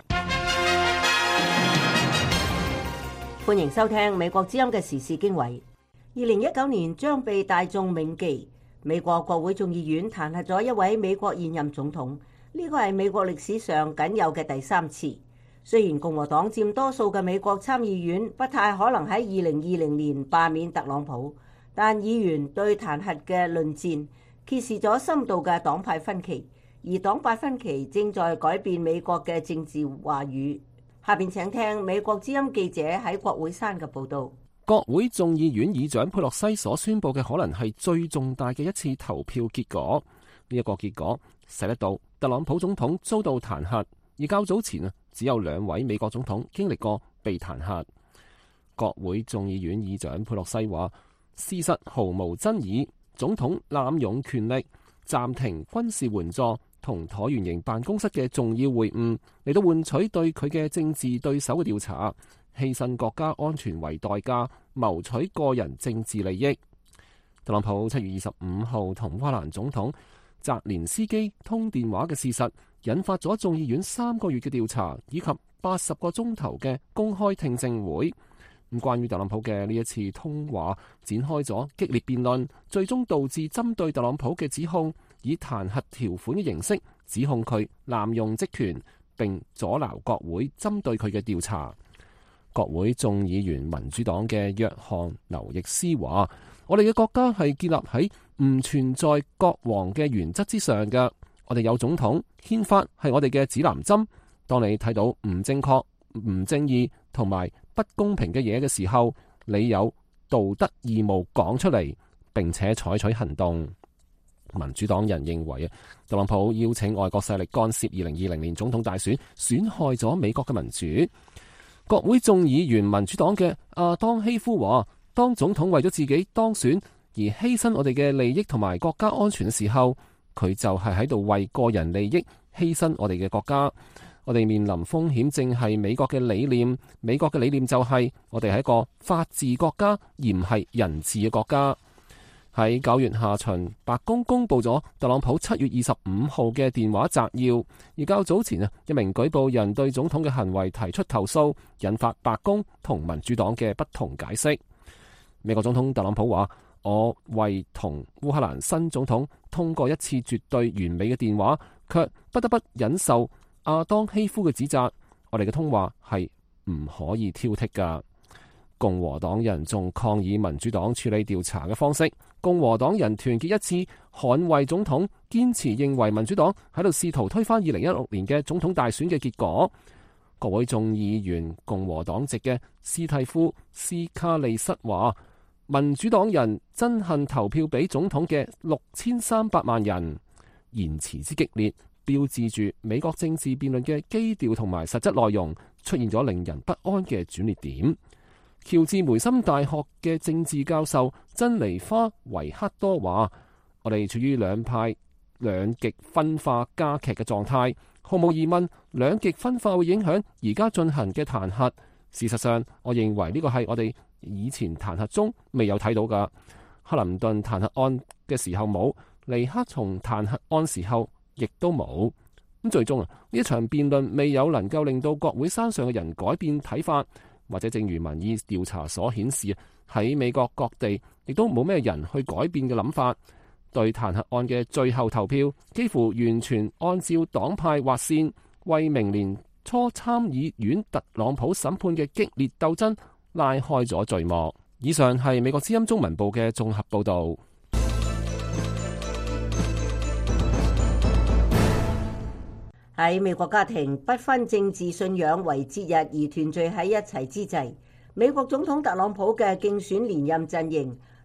歡迎收聽美國之音嘅時事經緯。2019年將被大眾銘記，美國國會眾議院彈劾咗一位美國現任總統，呢個係美國歷史上僅有嘅第3次。雖然共和黨佔多數嘅美國參議院不太可能喺2020年罷免特朗普，但議員對彈劾嘅論戰揭示咗深度嘅黨派分歧，而黨派分歧正在改變美國嘅政治話語。下邊請聽美國之音記者喺國會山嘅報道。 國會眾議院議長佩洛西所宣佈嘅可能係最重大嘅一次投票結果。呢一個結果使得到特朗普總統遭到彈劾，而較早前只有2位美國總統經歷過被彈劾。國會眾議院議長佩洛西話：事實毫無爭議，總統濫用權力，暫停軍事援助同橢圓形辦公室嘅重要會晤，嚟到換取對佢嘅政治對手嘅調查，犧牲國家安全為代價，謀取個人政治利益。特朗普7月25號同烏克蘭總統澤連斯基通電話嘅事實，引發咗眾議院3個月嘅調查，以及80個鐘頭嘅公開聽證會。咁關於特朗普嘅呢一次通話，展開咗激烈辯論，最終導致針對特朗普嘅指控，以彈劾條款嘅形式指控佢濫用職權，並阻撓國會針對佢嘅調查。國會眾議員民主黨嘅約翰劉易斯話：我哋嘅國家係建立喺唔存在國王嘅原則之上嘅，我哋有總統，憲法係我哋嘅指南針。當你睇到唔正確、唔正義同埋不公平嘅嘢嘅時候，你有道德義務講出嚟，並且採取行動。民主黨人認為特朗普邀請外國勢力干涉2020年總統大選，損害咗美國嘅民主。國會眾議員民主黨嘅亞當希夫話：當總統為咗自己當選而犧牲我哋嘅利益同埋國家安全嘅時候，佢就係喺度為個人利益犧牲我哋嘅國家。我哋面臨風險正係美國嘅理念，美國嘅理念就係我哋係一個法治國家，而唔係人治嘅國家。喺9月下旬，白宮公布咗特朗普7月25號嘅電話摘要，而較早前一名舉報人對總統嘅行為提出投訴，引發白宮同民主黨嘅不同解釋。美國總統特朗普話：我為同烏克蘭新總統通過一次絕對完美嘅電話，卻不得不忍受亞當希夫嘅指責。我哋嘅通話係唔可以挑剔㗎。共和黨人仲抗議民主黨處理調查嘅方式。共和黨人團結一致捍衛總統，堅持認為民主黨喺度試圖推翻2016年嘅總統大選嘅結果。國會眾議員共和黨籍嘅斯蒂夫斯卡利塞話：民主黨人憎恨投票俾總統嘅6300萬人。言辭之激烈，標誌住美國政治辯論嘅基調同埋實質內容出現咗令人不安嘅轉捩點。喬治梅森大學嘅政治教授珍妮花維克多話：我哋處於兩派兩極分化加劇嘅狀態，毫無疑問，兩極分化會影響而家進行嘅彈劾。事實上，我認為呢個係我哋以前彈劾中未有睇到㗎。克林頓彈劾案嘅時候冇，尼克松彈劾案時候亦都冇。咁最終呢一場辯論未有能夠令到國會山上嘅人改變睇法。或者正如民意調查所顯示，喺美國各地亦都冇咩人去改變嘅諗法。對彈劾案嘅最後投票幾乎完全按照黨派劃線，為明年初參議院特朗普審判嘅激烈鬥爭拉開咗序幕。以上係美國之音中文部嘅綜合報導。 喺美國家庭不分政治信仰為節日而團聚喺一齊之際，美國總統特朗普嘅競選連任陣營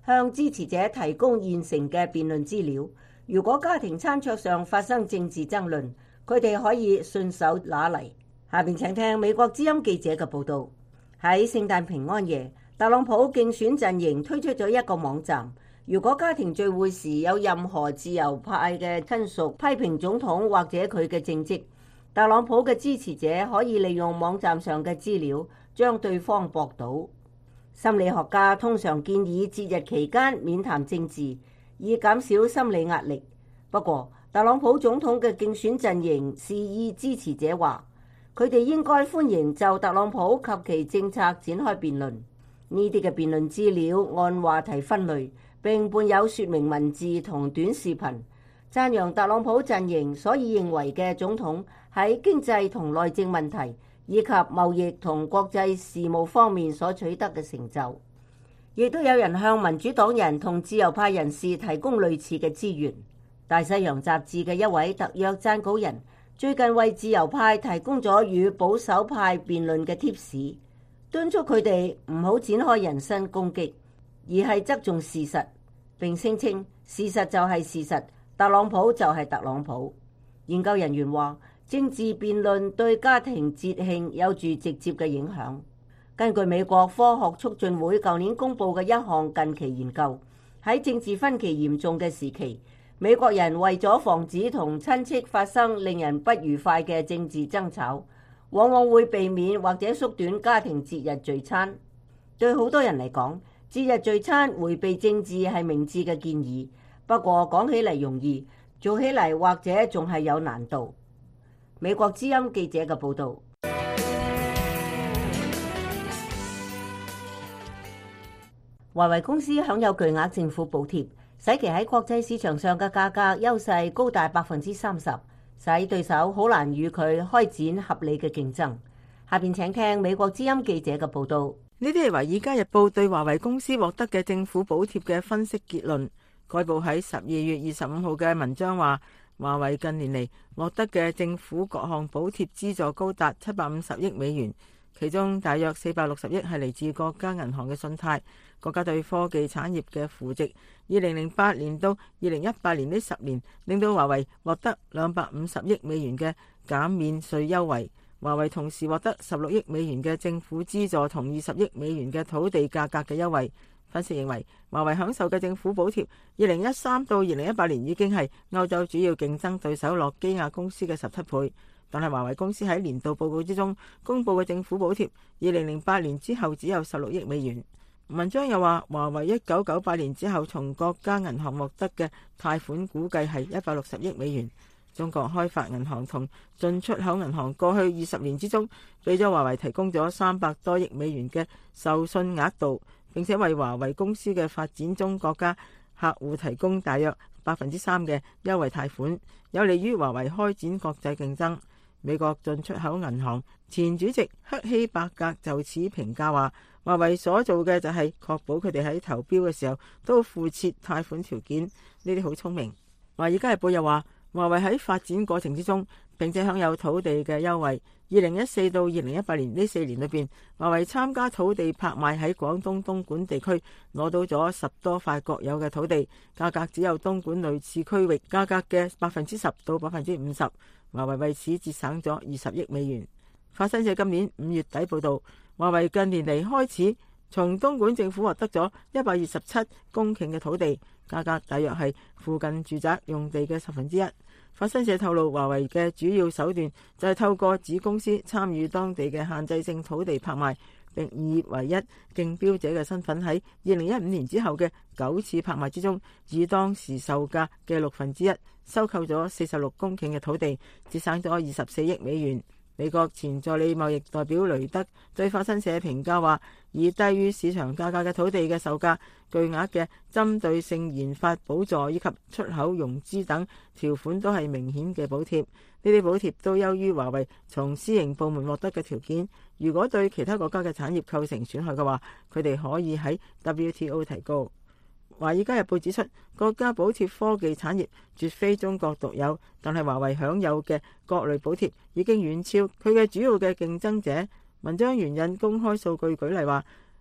向支持者提供現成嘅辯論資料。如果家庭餐桌上發生政治爭論，佢哋可以順手拿嚟。下邊請聽美國之音記者嘅報導。喺聖誕平安夜，特朗普競選陣營推出咗一個網站。如果家庭聚會時有任何自由派嘅親屬批評總統或者佢嘅政績，特朗普嘅支持者可以利用網站上嘅資料將對方駁倒。心理學家通常建議節日期間免談政治，以減少心理壓力。不過，特朗普總統嘅競選陣營示意支持者話，佢哋應該歡迎就特朗普及其政策展開辯論。呢啲嘅辯論資料按話題分類，並伴有說明文字同短視頻，讚揚特朗普陣營所以認為嘅總統喺經濟同內政問題以及貿易同國際事務方面所取得嘅成就。亦都有人向民主黨人同自由派人士提供類似嘅資源。大西洋雜誌嘅一位特約撰稿人最近為自由派提供咗與保守派辯論嘅貼士，敦促佢哋唔好展開人身攻擊，而係側重事實，並聲稱事實就係事實，特朗普就係特朗普。研究人員話，政治辯論對家庭節慶有住直接嘅影響。根據美國科學促進會舊年公佈嘅一項近期研究，喺政治分歧嚴重嘅時期，美國人為咗防止同親戚發生令人不愉快嘅政治爭吵，往往會避免或者縮短家庭節日聚餐。對好多人嚟講，節日聚餐迴避政治係明智嘅建議，不過講起嚟容易，做起嚟或者仲係有難度。美國之音記者嘅報導。華為公司享有巨額政府補貼，使其喺國際市場上嘅價格優勢高達30%，使對手好難與佢開展合理嘅競爭。下邊請聽美國之音記者嘅報導。 呢啲係《華爾街日報》對華為公司獲得嘅政府補貼嘅分析結論。該報喺12月25號嘅文章話，華為近年嚟獲得嘅政府各項補貼資助高達750億美元，其中大約460億係嚟自國家銀行嘅信貸。國家對科技產業嘅扶植，2008年到2018年呢10年，令到華為獲得250億美元嘅減免稅優惠。華為同時獲得16億美元嘅政府資助同20億美元嘅土地價格嘅優惠。分析認為，華為享受嘅政府補貼，2013到2018年已經係歐洲主要競爭對手諾基亞公司嘅17倍。但係華為公司喺年度報告之中公佈嘅政府補貼，2008年之後只有16億美元。文章又話，華為1998年之後從國家銀行獲得嘅貸款估計係160億美元。中國開發銀行同進出口銀行過去20年之中，俾咗華為提供咗300多億美元嘅授信額度，並且為華為公司嘅發展中國家客戶提供大約3%嘅優惠貸款，有利於華為開展國際競爭。美國進出口銀行前主席克希伯格就此評價話，華為所做嘅就係確保佢哋喺投標嘅時候都附設貸款條件，呢啲好聰明。華爾街日報又話，華為喺發展過程之中，並且享有土地嘅優惠。2014到2018年呢4年裏邊，華為參加土地拍賣喺廣東東莞地區攞到咗10多塊國有嘅土地，價格只有東莞類似區域價格嘅10%到50%。華為為此節省咗20億美元。法新社今年5月底報道，華為近年嚟開始從東莞政府獲得咗127公頃嘅土地，價格大約係附近住宅用地嘅1/10。法新社透露，華為嘅主要手段就係透過子公司參與當地嘅限制性土地拍賣，並以唯一競標者嘅身份喺2015年之後嘅9次拍賣之中，以當時售價嘅1/6收購咗46公頃嘅土地，節省咗24億美元。美國前助理貿易代表雷德對法新社評價話，以低於市場價格嘅土地嘅售價、巨額嘅針對性研發補助以及出口融資等條款都係明顯嘅補貼。呢啲補貼都優於華為從私營部門獲得嘅條件。如果對其他國家嘅產業構成損害嘅話，佢哋可以喺 WTO 提告。華爾街日報指出，國家補貼科技產業絕非中國獨有，但係華為享有嘅各類補貼已經遠超佢嘅主要嘅競爭者。文章援引公開數據舉例話，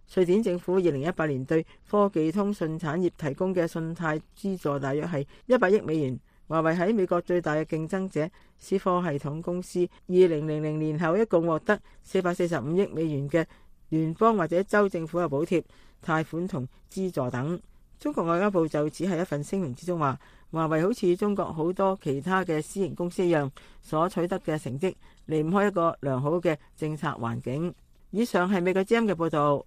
瑞典政府2018年對科技通訊產業提供嘅信貸資助大約係100億美元。華為喺美國最大嘅競爭者思科系統公司2000年後一共獲得445億美元嘅聯邦或者州政府嘅補貼、貸款同資助等。中國外交部就只係一份聲明之中話，華為好似中國好多其他嘅私營公司一樣，所取得嘅成績離唔開一個良好嘅政策環境。以上係美國之音嘅報導。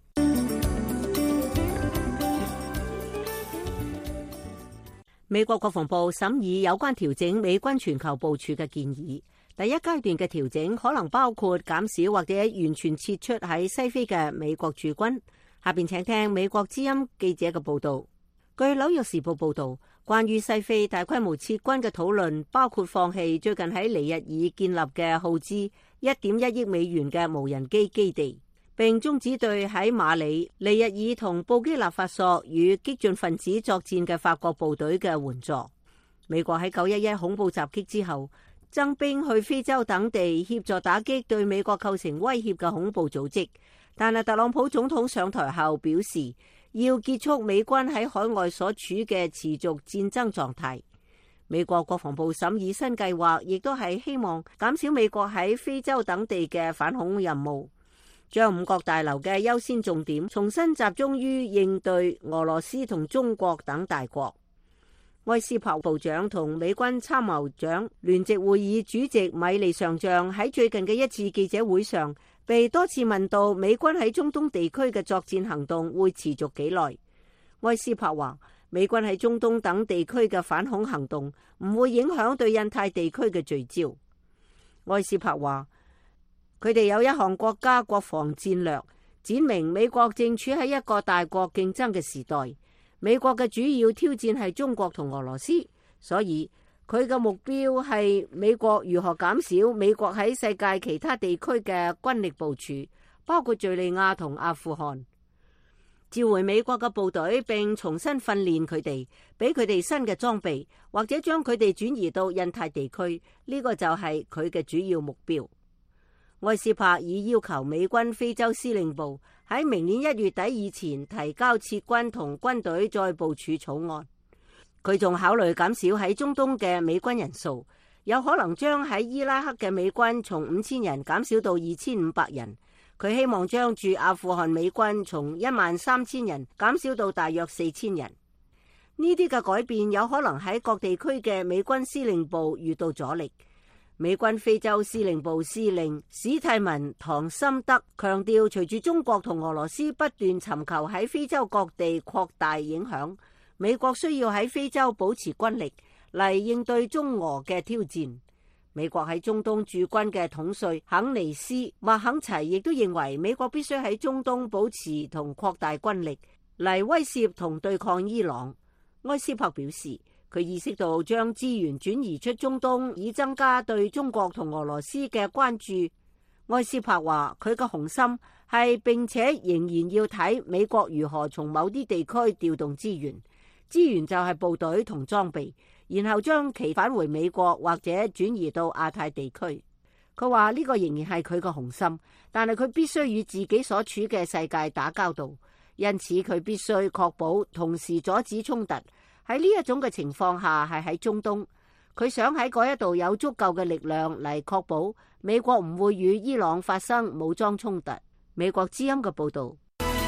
美國國防部審議有關調整美軍全球部署嘅建議。第一階段嘅調整可能包括減少或者完全撤出喺西非嘅美國駐軍。下邊請聽美國之音記者嘅報導。據紐約時報報導，關於西非大規模撤軍嘅討論包括放棄最近喺尼日爾建立嘅耗資1.1億美元嘅無人機基地，並終止對喺馬里、尼日爾同布基納法索與激進分子作戰嘅法國部隊嘅援助。美國喺911恐怖襲擊之後，增兵去非洲等地協助打擊對美國構成威脅嘅恐怖組織，但係特朗普總統上台後表示，要結束美軍喺海外所處嘅持續戰爭狀態。美國國防部審議新計劃，亦都係希望減少美國喺非洲等地嘅反恐任務，將五角大樓嘅優先重點重新集中於應對俄羅斯同中國等大國。埃斯珀部長同美軍參謀長聯席會議主席米利上將喺最近嘅一次記者會上，被多次問到美軍喺中東地區嘅作戰行動會持續幾耐。埃斯珀話，美軍喺中東等地區嘅反恐行動唔會影響對印太地區嘅聚焦。埃斯珀話，佢哋有一項國家國防戰略，展明美國正處喺一個大國競爭嘅時代。美國嘅主要挑戰係中國同俄羅斯，所以佢嘅目標係美國如何減少美國喺世界其他地區嘅軍力部署，包括敘利亞同阿富汗。召回美國嘅部隊並重新訓練佢哋，俾佢哋新嘅裝備，或者將佢哋轉移到印太地區，呢個就係佢嘅主要目標。埃斯珀已要求美軍非洲司令部喺明年1月底以前提交撤軍同軍隊再部署草案。佢仲考慮減少喺中東嘅美軍人數，有可能將喺伊拉克嘅美軍從5000人減少到2500人。佢希望將駐阿富汗美軍從13000人減少到大約4000人。呢啲嘅改變有可能喺各地區嘅美軍司令部遇到阻力。美軍非洲司令部司令史蒂文·唐森德強調，隨住中國同俄羅斯不斷尋求喺非洲各地擴大影響，美國需要喺非洲保持軍力嚟應對中俄嘅挑戰。美國喺中東駐軍嘅統帥肯尼斯·麥肯齊亦都認為，美國必須喺中東保持同擴大軍力嚟威懾同對抗伊朗。埃斯珀表示，佢意識到將資源轉移出中東，以增加對中國同俄羅斯嘅關注。埃斯珀話，佢嘅雄心係並且仍然要睇美國如何從某啲地區調動資源就係部隊同裝備，然後將其返回美國或者轉移到亞太地區。佢話呢個仍然係佢嘅雄心，但係佢必須與自己所處嘅世界打交道，因此佢必須確保同時阻止衝突。喺呢一種嘅情況下，係喺中東，佢想喺嗰一度有足夠嘅力量嚟確保美國唔會與伊朗發生武裝衝突。美國之音嘅報導。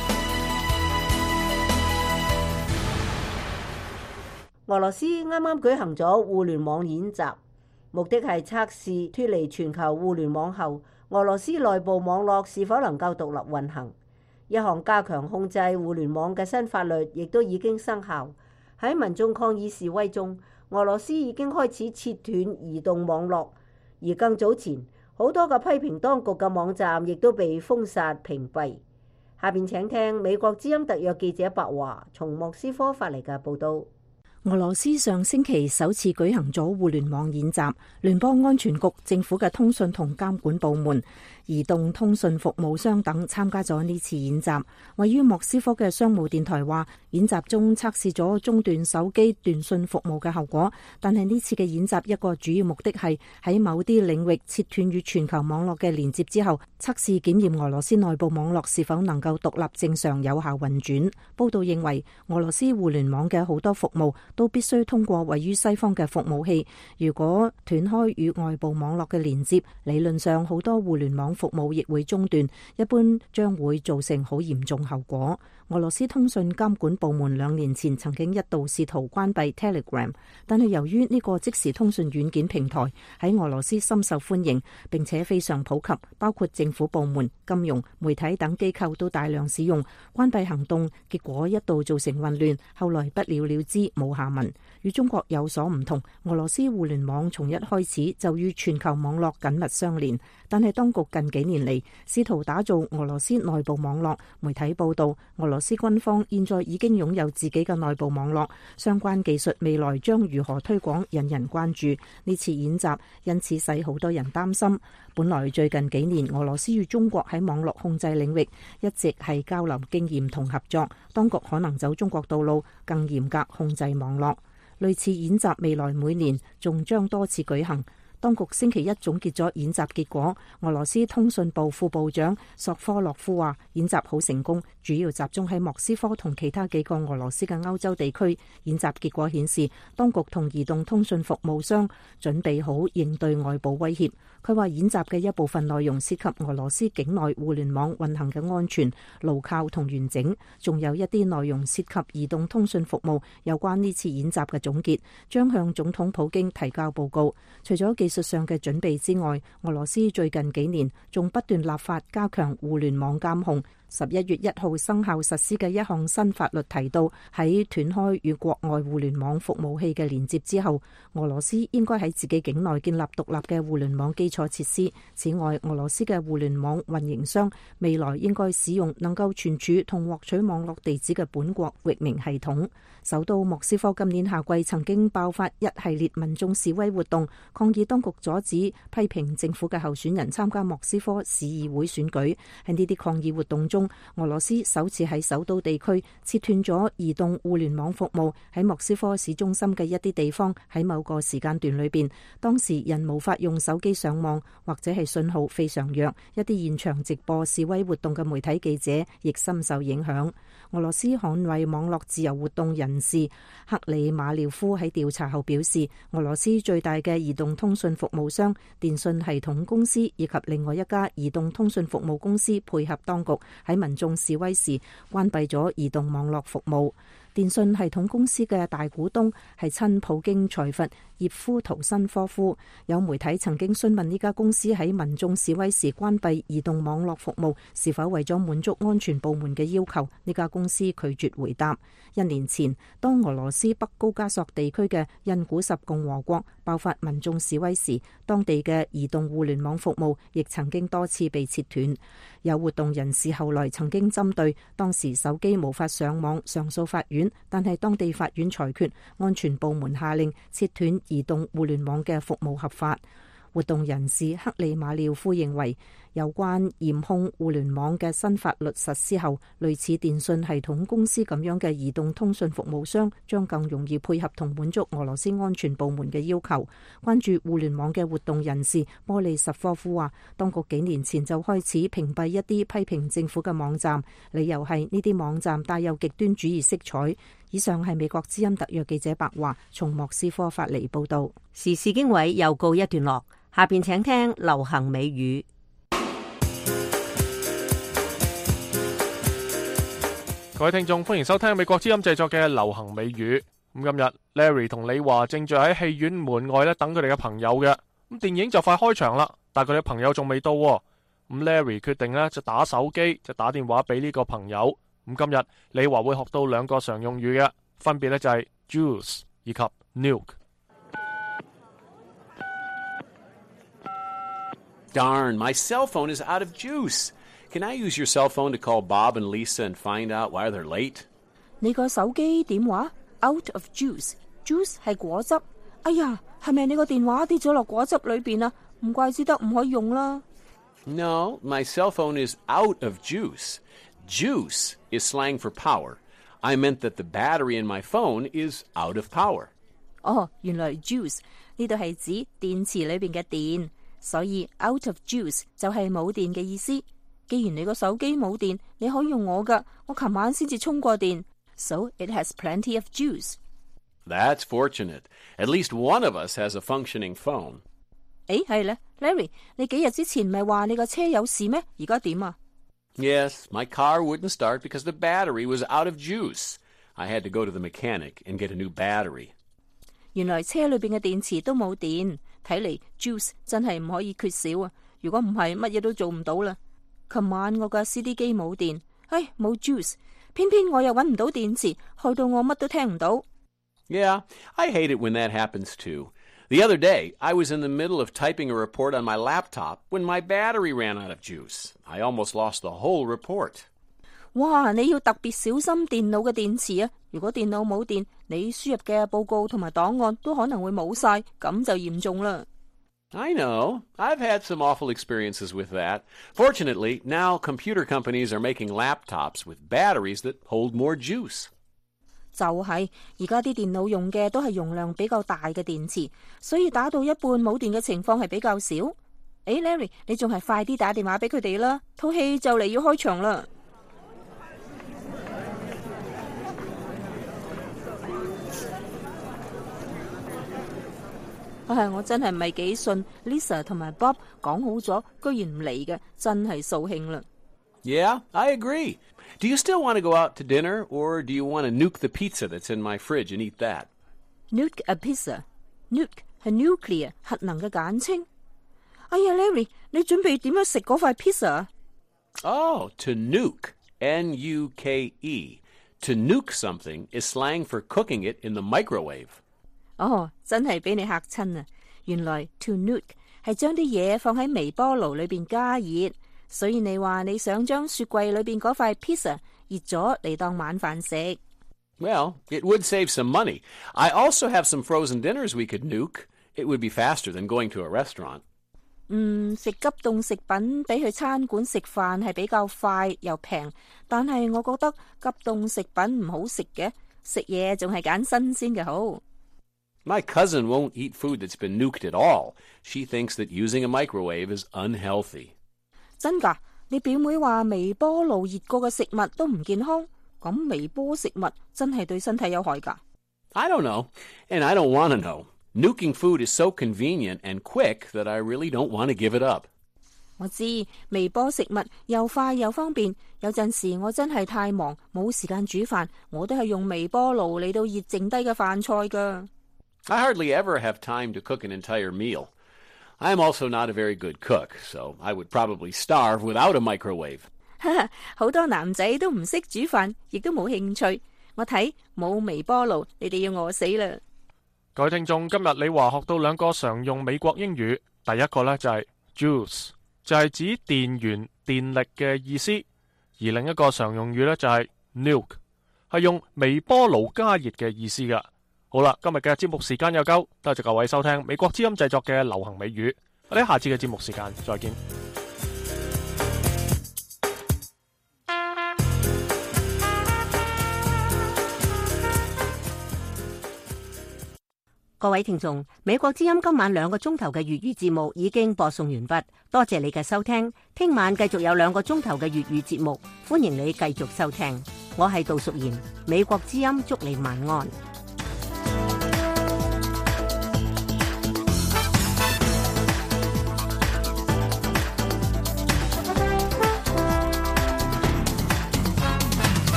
俄羅斯啱啱舉行咗互聯網演習，目的係測試脫離全球互聯網後，俄羅斯內部網絡是否能夠獨立運行。一項加強控制互聯網嘅新法律亦都已經生效。喺民眾抗議示威中，俄羅斯已經開始切斷移動網絡，而更早前好多嘅批評當局嘅網站亦都被封殺屏蔽。下邊請聽美國之音特約記者白華從莫斯科發嚟嘅報道。 俄羅斯上星期首次舉行咗互聯網演習，聯邦安全局、政府嘅通訊同監管部門、移動通訊服務商等參加咗呢次演習。位於莫斯科嘅商務電台話，演習中測試咗中斷手機電訊服務嘅後果，但係呢次嘅演習一個主要目的係喺某啲領域切斷與全球網絡嘅連接之後，測試檢驗俄羅斯內部網絡是否能夠獨立正常有效運轉。報道認為，俄羅斯互聯網嘅好多服務都必須通過位於西方嘅服務器，如果斷開與外部網絡嘅連接，理論上好多互聯網服務亦會中斷，一般將會造成好嚴重後果。俄羅斯通訊監管部門2年前曾經一度試圖關閉 Telegram， 但係由於呢個即時通訊軟件平台喺俄羅斯深受歡迎，並且非常普及，包括政府部門、金融、媒體等機構都大量使用，關閉行動結果一度造成混亂，後來不了了之，冇下文。與中國有所唔同，俄羅斯互聯網從一開始就與全球網絡緊密相連，但係當局近幾年嚟試圖打造俄羅斯內部網絡。媒體報道，俄羅斯軍方現在已經擁有自己嘅內部網絡，相關技術未來將如何推廣引人關注。呢次演習因此使好多人擔心。本來最近幾年俄羅斯與中國喺網絡控制領域一直係交流經驗同合作，當局可能走中國道路，更嚴格控制網絡。類似演習未來每年仲將多次舉行。當局星期一總結咗演習結果，俄羅斯通訊部副部長索科洛夫話，演習好成功，主要集中喺莫斯科同其他幾個俄羅斯嘅歐洲地區。演習結果顯示，當局同移動通訊服務商準備好應對外部威脅。佢話演習嘅一部分內容涉及俄羅斯境內互聯網運行嘅安全、牢靠同完整，仲有一啲內容涉及移動通訊服務。有關呢次演習嘅總結將向總統普京提交報告。除咗技術上嘅準備之外，俄羅斯最近幾年仲不斷立法加強互聯網監控。11月1號生效實施嘅一項新法律提到，喺斷開與國外互聯網服務器嘅連接之後，俄羅斯應該喺自己境內建立獨立嘅互聯網基礎設施。此外，俄羅斯嘅互聯網運營商未來應該使用能夠存儲同獲取網絡地址嘅本國域名系統。首都莫斯科今年夏季曾經爆發一系列民眾示威活動，抗議當局阻止批評政府嘅候選人參加莫斯科市議會選舉。喺呢啲抗議活動中，俄羅斯首次喺首都地區切斷咗移動互聯網服務。喺莫斯科市中心嘅一啲地方，喺某個時間段裏邊，當時人無法用手機上網，或者係信號非常弱。一啲現場直播示威活動嘅媒體記者亦深受影響。俄羅斯捍衛網絡自由活動人士克里馬廖夫喺調查後表示，俄羅斯最大嘅移動通訊服務商電信系統公司以及另外一家移動通訊服務公司配合當局喺民眾示威時關閉咗移動網絡服務。電信系統公司嘅大股東係親普京財閥葉夫圖申科夫。有媒體曾經詢問呢家公司喺民眾示威時關閉移動網絡服務是否為咗滿足安全部門嘅要求，呢家公司拒絕回答。1年前，當俄羅斯北高加索地區嘅印古什共和國爆發民眾示威時，當地嘅移動互聯網服務亦曾經多次被切斷。有活動人士後來曾經針對當時手機無法上網上訴法院，但係當地法院裁決安全部門下令切斷移動互聯網嘅服務合法。活動人士克里馬廖夫認為，有關嚴控互聯網嘅新法律實施後，類似電信系統公司咁樣嘅移動通訊服務商將更容易配合同滿足俄羅斯安全部門嘅要求。關注互聯網嘅活動人士波利什科夫話，當局幾年前就開始屏蔽一啲批評政府嘅網站，理由係呢啲網站帶有極端主義色彩。以上係美國之音特約記者白華從莫斯科發嚟報道。 時事經緯又告一段落，下邊請聽流行美語。 各位聽眾，歡迎收聽美國之音製作嘅流行美語。咁今日 Larry 同李華正在喺戲院門外等佢哋嘅朋友嘅。咁電影就快開場啦，但係佢哋朋友仲未到。咁 Larry 決定就打手機，就打電話俾呢個朋友。咁今日李華會學到2個常用語嘅，分別就係 juice 以及 nuke。Darn, my cell phone is out of juice. Can I use your cell phone to call Bob and Lisa and find out why they're late? 你個手機點話 out of juice， juice 係果汁。哎呀，係咪你個電話跌咗落果汁裏邊啊？唔怪之得唔可以用啦。 No, my cell phone is out of juice. Juice is slang for power. I meant that the battery in my phone is out of power. 哦，原來 juice 呢度係指電池裏邊嘅電，所以 out of juice 就係冇電嘅意思。既然你個手機冇電，你可以用我㗎，我琴晚先至充過電。So it has plenty of juice. That's fortunate. At least one of us has a functioning phone. 誒，係咧 ，Larry， 你幾日之前咪話你個車有事咩？而家點啊？ Yes, my car wouldn't start because the battery was out of juice. I had to go to the mechanic and get a new battery. 原來車裏邊嘅電池都冇電，睇嚟 juice 真係唔可以缺少啊！如果唔係，乜嘢都做唔到啦。琴晚我嘅 CD 機冇電，唉，冇 juice， 偏偏我又搵唔到電池，害到我乜都聽唔到。 Yeah, I hate it when that happens too. The other day, I was in the middle of typing a report on my laptop when my battery ran out of juice. I almost lost the whole report. 哇，你要特別小心電腦嘅電池啊！如果電腦冇電，你輸入嘅報告同埋檔案都可能會冇晒，咁就嚴重啦。 I know. I've had some awful experiences with that. Fortunately, now computer companies are making laptops with batteries that hold more juice. 就係而家啲電腦用嘅都係容量比較大嘅電池，所以打到一半冇電嘅情況係比較少。誒 ，Larry， 你仲係快啲打電話俾佢哋啦，套戲就嚟要開場啦。唉，我真係唔係幾信 Lisa 同埋 Bob 講好咗，居然唔嚟嘅，真係掃興啦。 Yeah, I agree. Do you still want to go out to dinner, or do you want to nuke the pizza that's in my fridge and eat that? Nuke a pizza. Nuke 係 nuclear 核能嘅簡稱。哎呀 ，Larry， 你準備點樣食嗰塊 pizza？ Oh, to nuke. N-U-K-E. To nuke something is slang for cooking it in the microwave. 哦，真係俾你嚇親啊！原來 to nuke 係將啲嘢放喺微波爐裏邊加熱。所以你話你想將雪櫃裏邊嗰塊 pizza 熱咗嚟當晚飯食。 Well, it would save some money. I also have some frozen dinners we could nuke. It would be faster than going to a restaurant. 食急凍食品比去餐館食飯係比較快又平，但係我覺得急凍食品唔好食嘅，食嘢仲係揀新鮮嘅好。 My cousin won't eat food that's been nuked at all. She thinks that using a microwave is unhealthy. 真㗎？你表妹話微波爐熱過嘅食物都唔健康，咁微波食物真係對身體有害㗎？ I don't know, and I don't want to know. Nuking food is so convenient and quick that I really don't want to give it up. 我知微波食物又快又方便，有陣時我真係太忙冇時間煮飯，我都係用微波爐嚟到熱剩低嘅飯菜㗎。 I hardly ever have time to cook an entire meal. I'm also not a very good cook, so I would probably starve without a microwave. 好多男仔都唔識煮飯，亦都冇興趣。我睇冇微波爐，你哋要餓死啦！ 各位聽眾，今日你話學到兩個常用美國英語，第一個呢就係 juice， 就係指電源、電力嘅意思；而另一個常用語呢就係 nuke， 係用微波爐加熱嘅意思㗎。好啦，今日嘅節目時間又夠，多謝各位收聽美國之音製作嘅流行美語，我哋下次嘅節目時間再見。 各位聽眾，美國之音今晚2個鐘頭嘅粵語節目已經播送完畢，多謝你嘅收聽。聽晚繼續有2個鐘頭嘅粵語節目，歡迎你繼續收聽。我係杜淑賢，美國之音祝你晚安。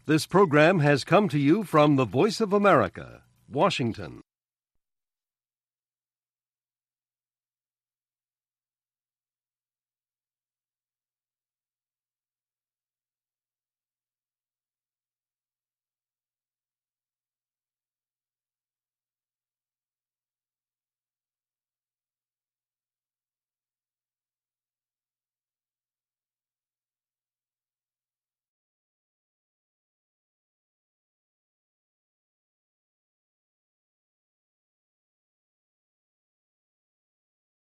This program has come to you from the Voice of America, Washington.